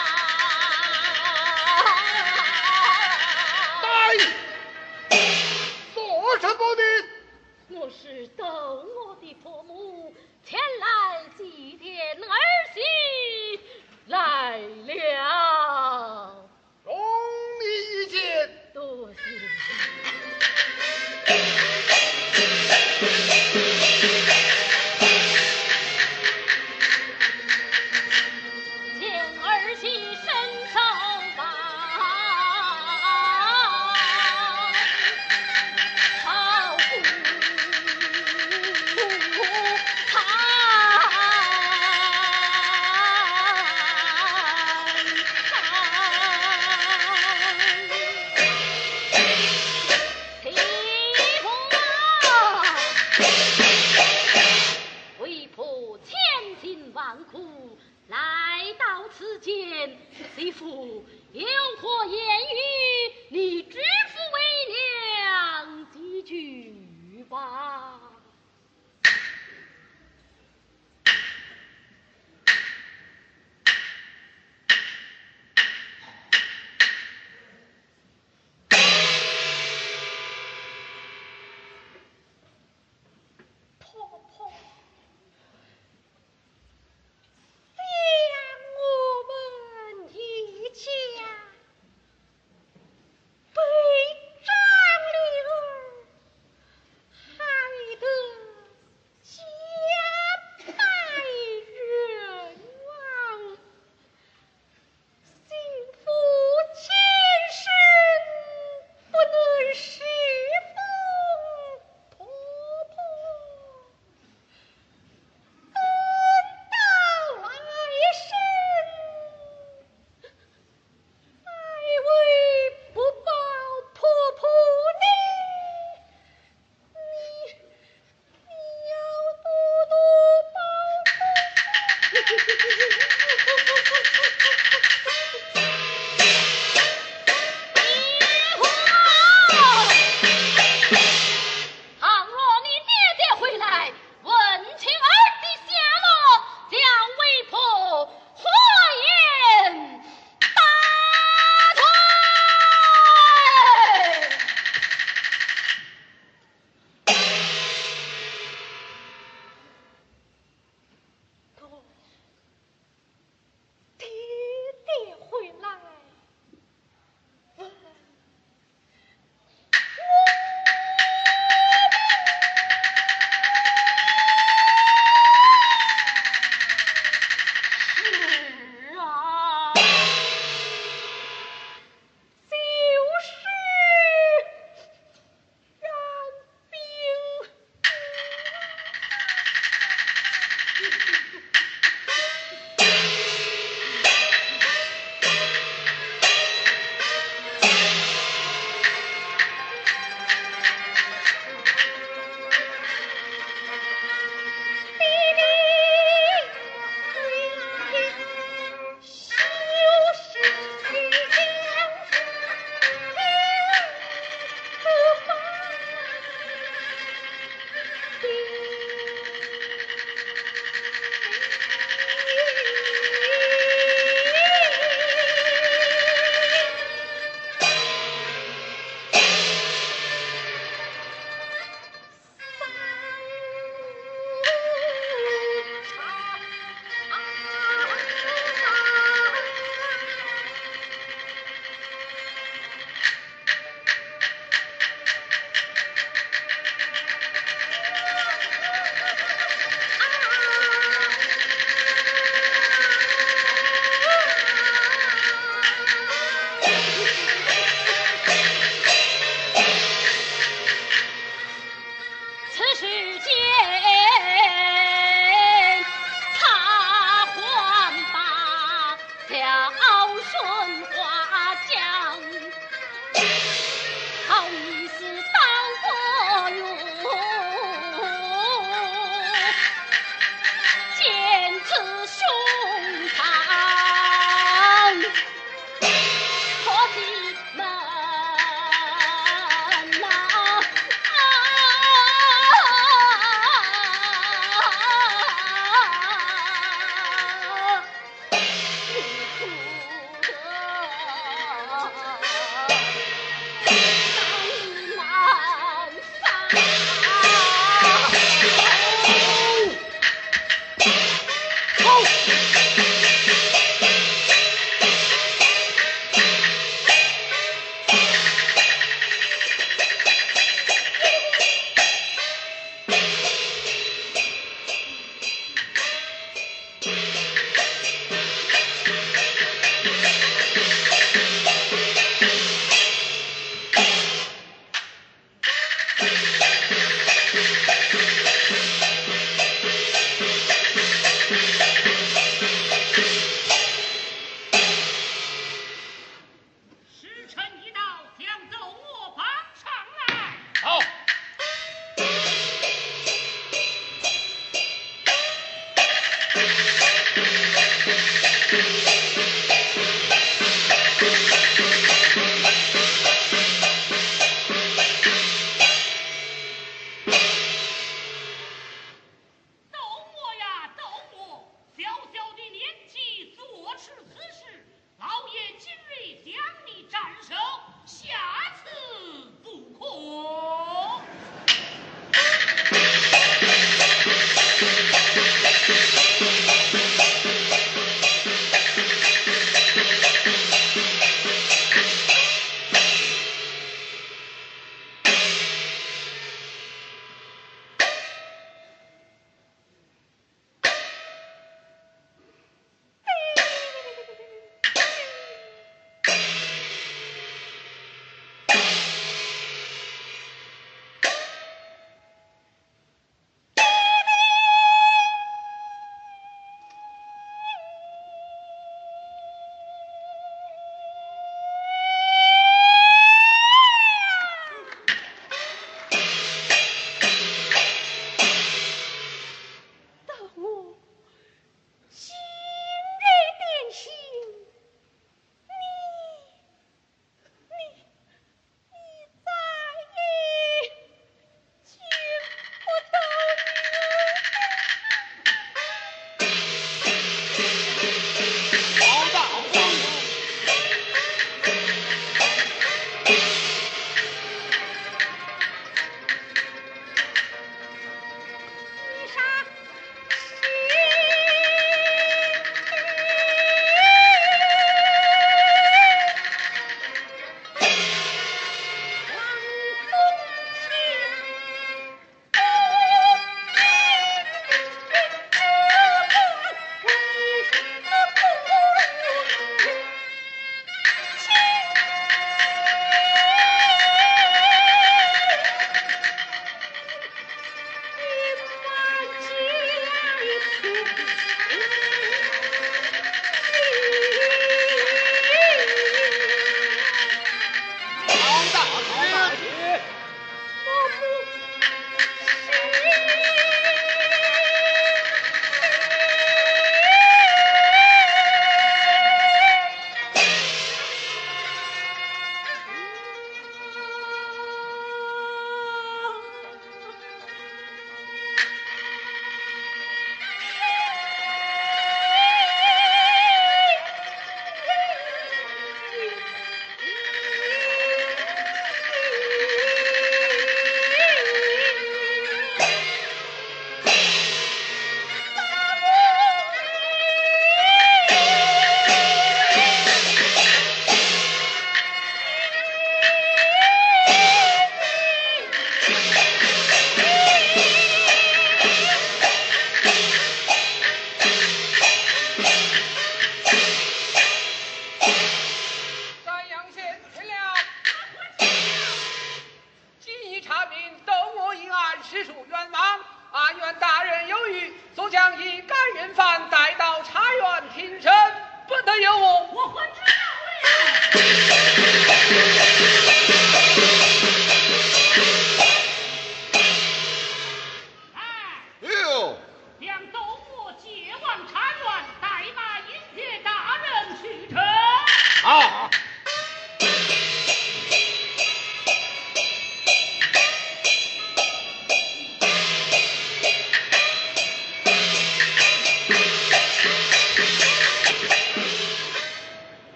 来，做什么的？ 我是等我的婆母前来祭奠儿媳来了， 容你一见。 多谢。见儿媳身受绑，好为婆千辛万苦来到此间，媳妇有何言语，你知府为娘几句吧。 婆婆，将我们一家被张灵儿害得家败人亡，幸福前生不能侍奉婆婆。等到来生，再为不报婆婆你，你你要多多保倘若你爹爹回来问清儿的下落，将为婆火焰打退。 爹你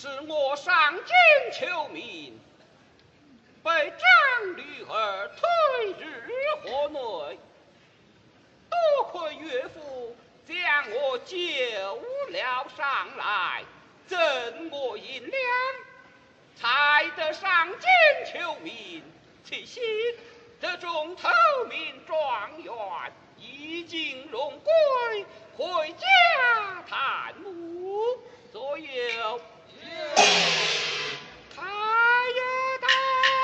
是我上京求名，被张驴儿推入河内，多亏岳父将我救了上来，赠我银两，才得上京求名。其心这中头名状元已经荣归，回家探母，所有太爷到。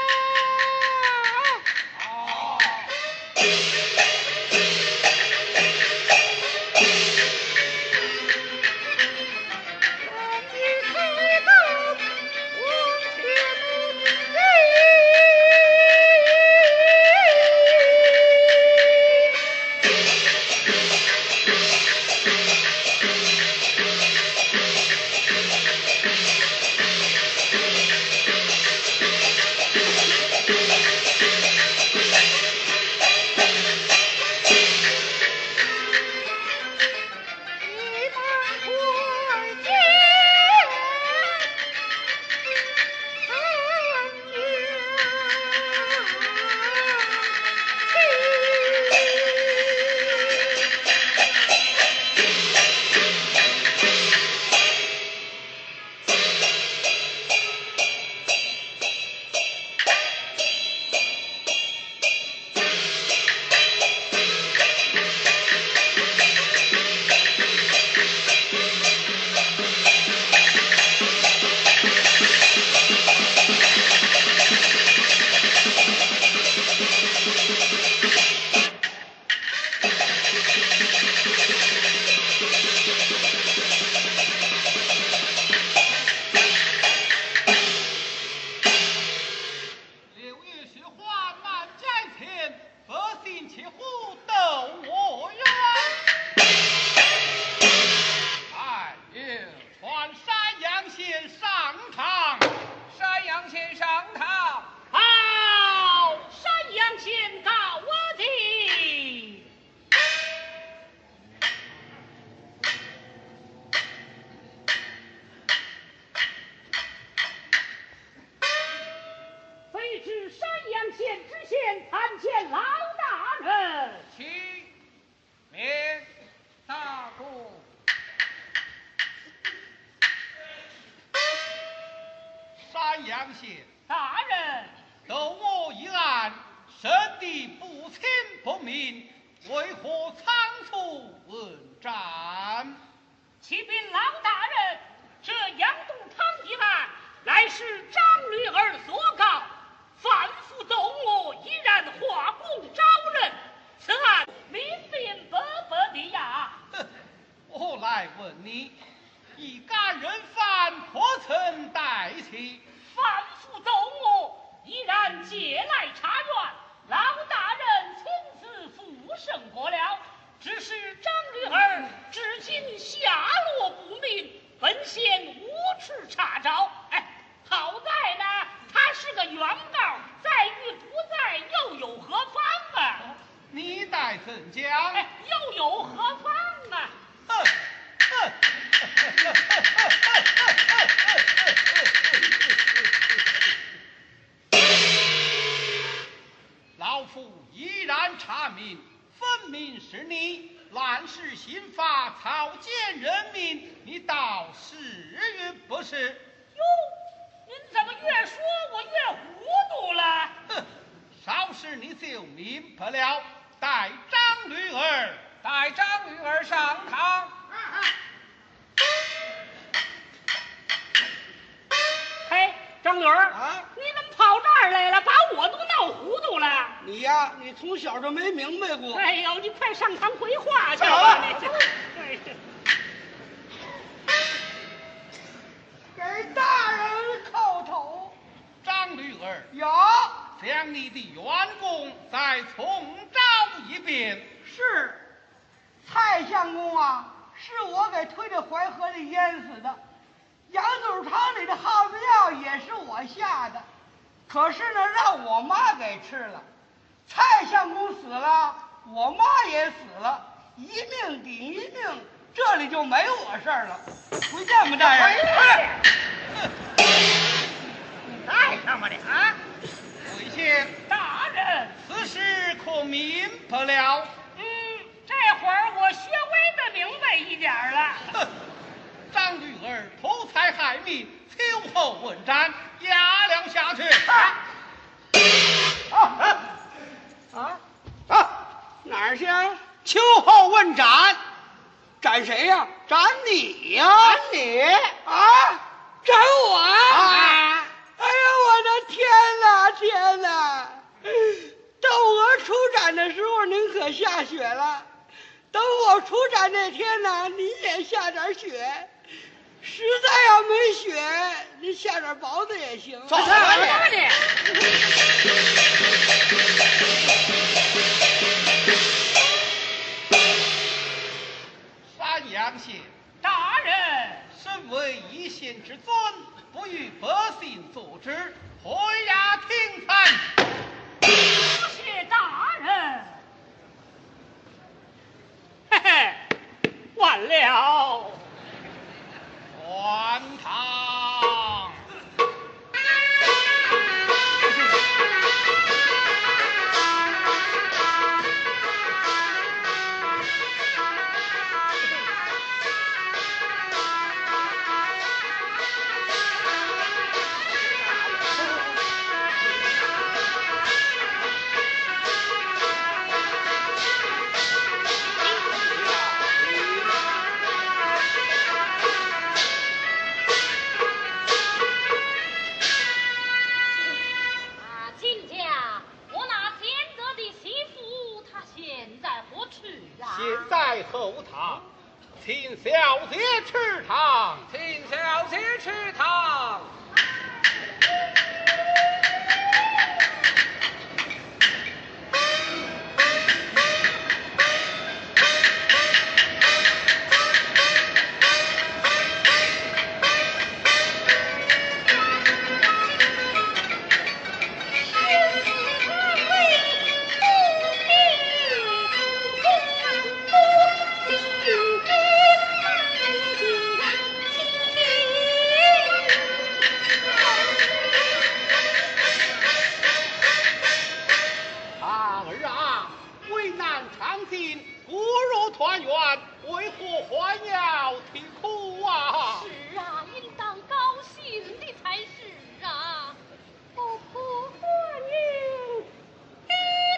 可是呢，让我妈给吃了。蔡相公死了，我妈也死了，一命抵一命，这里就没我事儿了。回见吧，大人。 你干什么的啊？ 贵姓大人，此事可明白了？ 嗯，这会儿我稍微的明白一点了。 哼，张女儿偷财害命，秋后问斩，押了下去。 啊啊啊啊！哪儿去？秋后问斩，斩谁呀？斩你呀！斩你啊！斩我啊！哎呀，我的天哪，天哪！等我出斩的时候，您可下雪了。等我出斩那天呢，你也下点雪。实在要没雪，你下点雹子也行。 走吧你！ 山阳县大人， 身为一县之尊，不与百姓作之，回衙听参。 谢大人。嘿嘿，完了。 还堂。现在后堂，请小姐吃糖， 请小姐吃糖。 为何还要啼哭啊？ 是啊，应当高兴的才是啊！ 婆婆欢迎，弟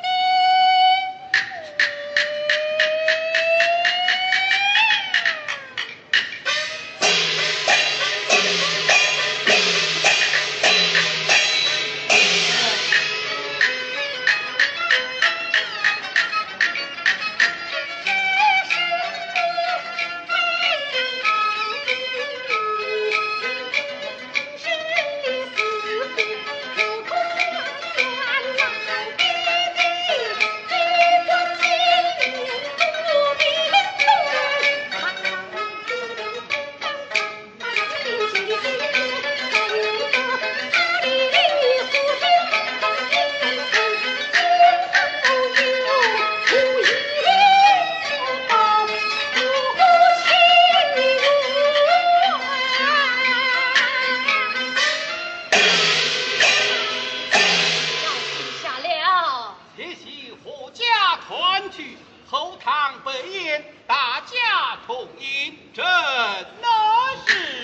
后堂备宴，大家同饮，真那是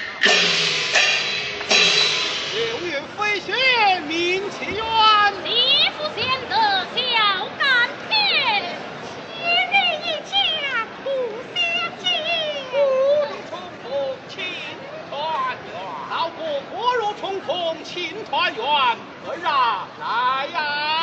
六月飞雪明其远， 媳妇贤德孝感天， 一人一家苦相见， 不如重逢庆团圆，老婆不如重逢庆团圆，儿啊来呀！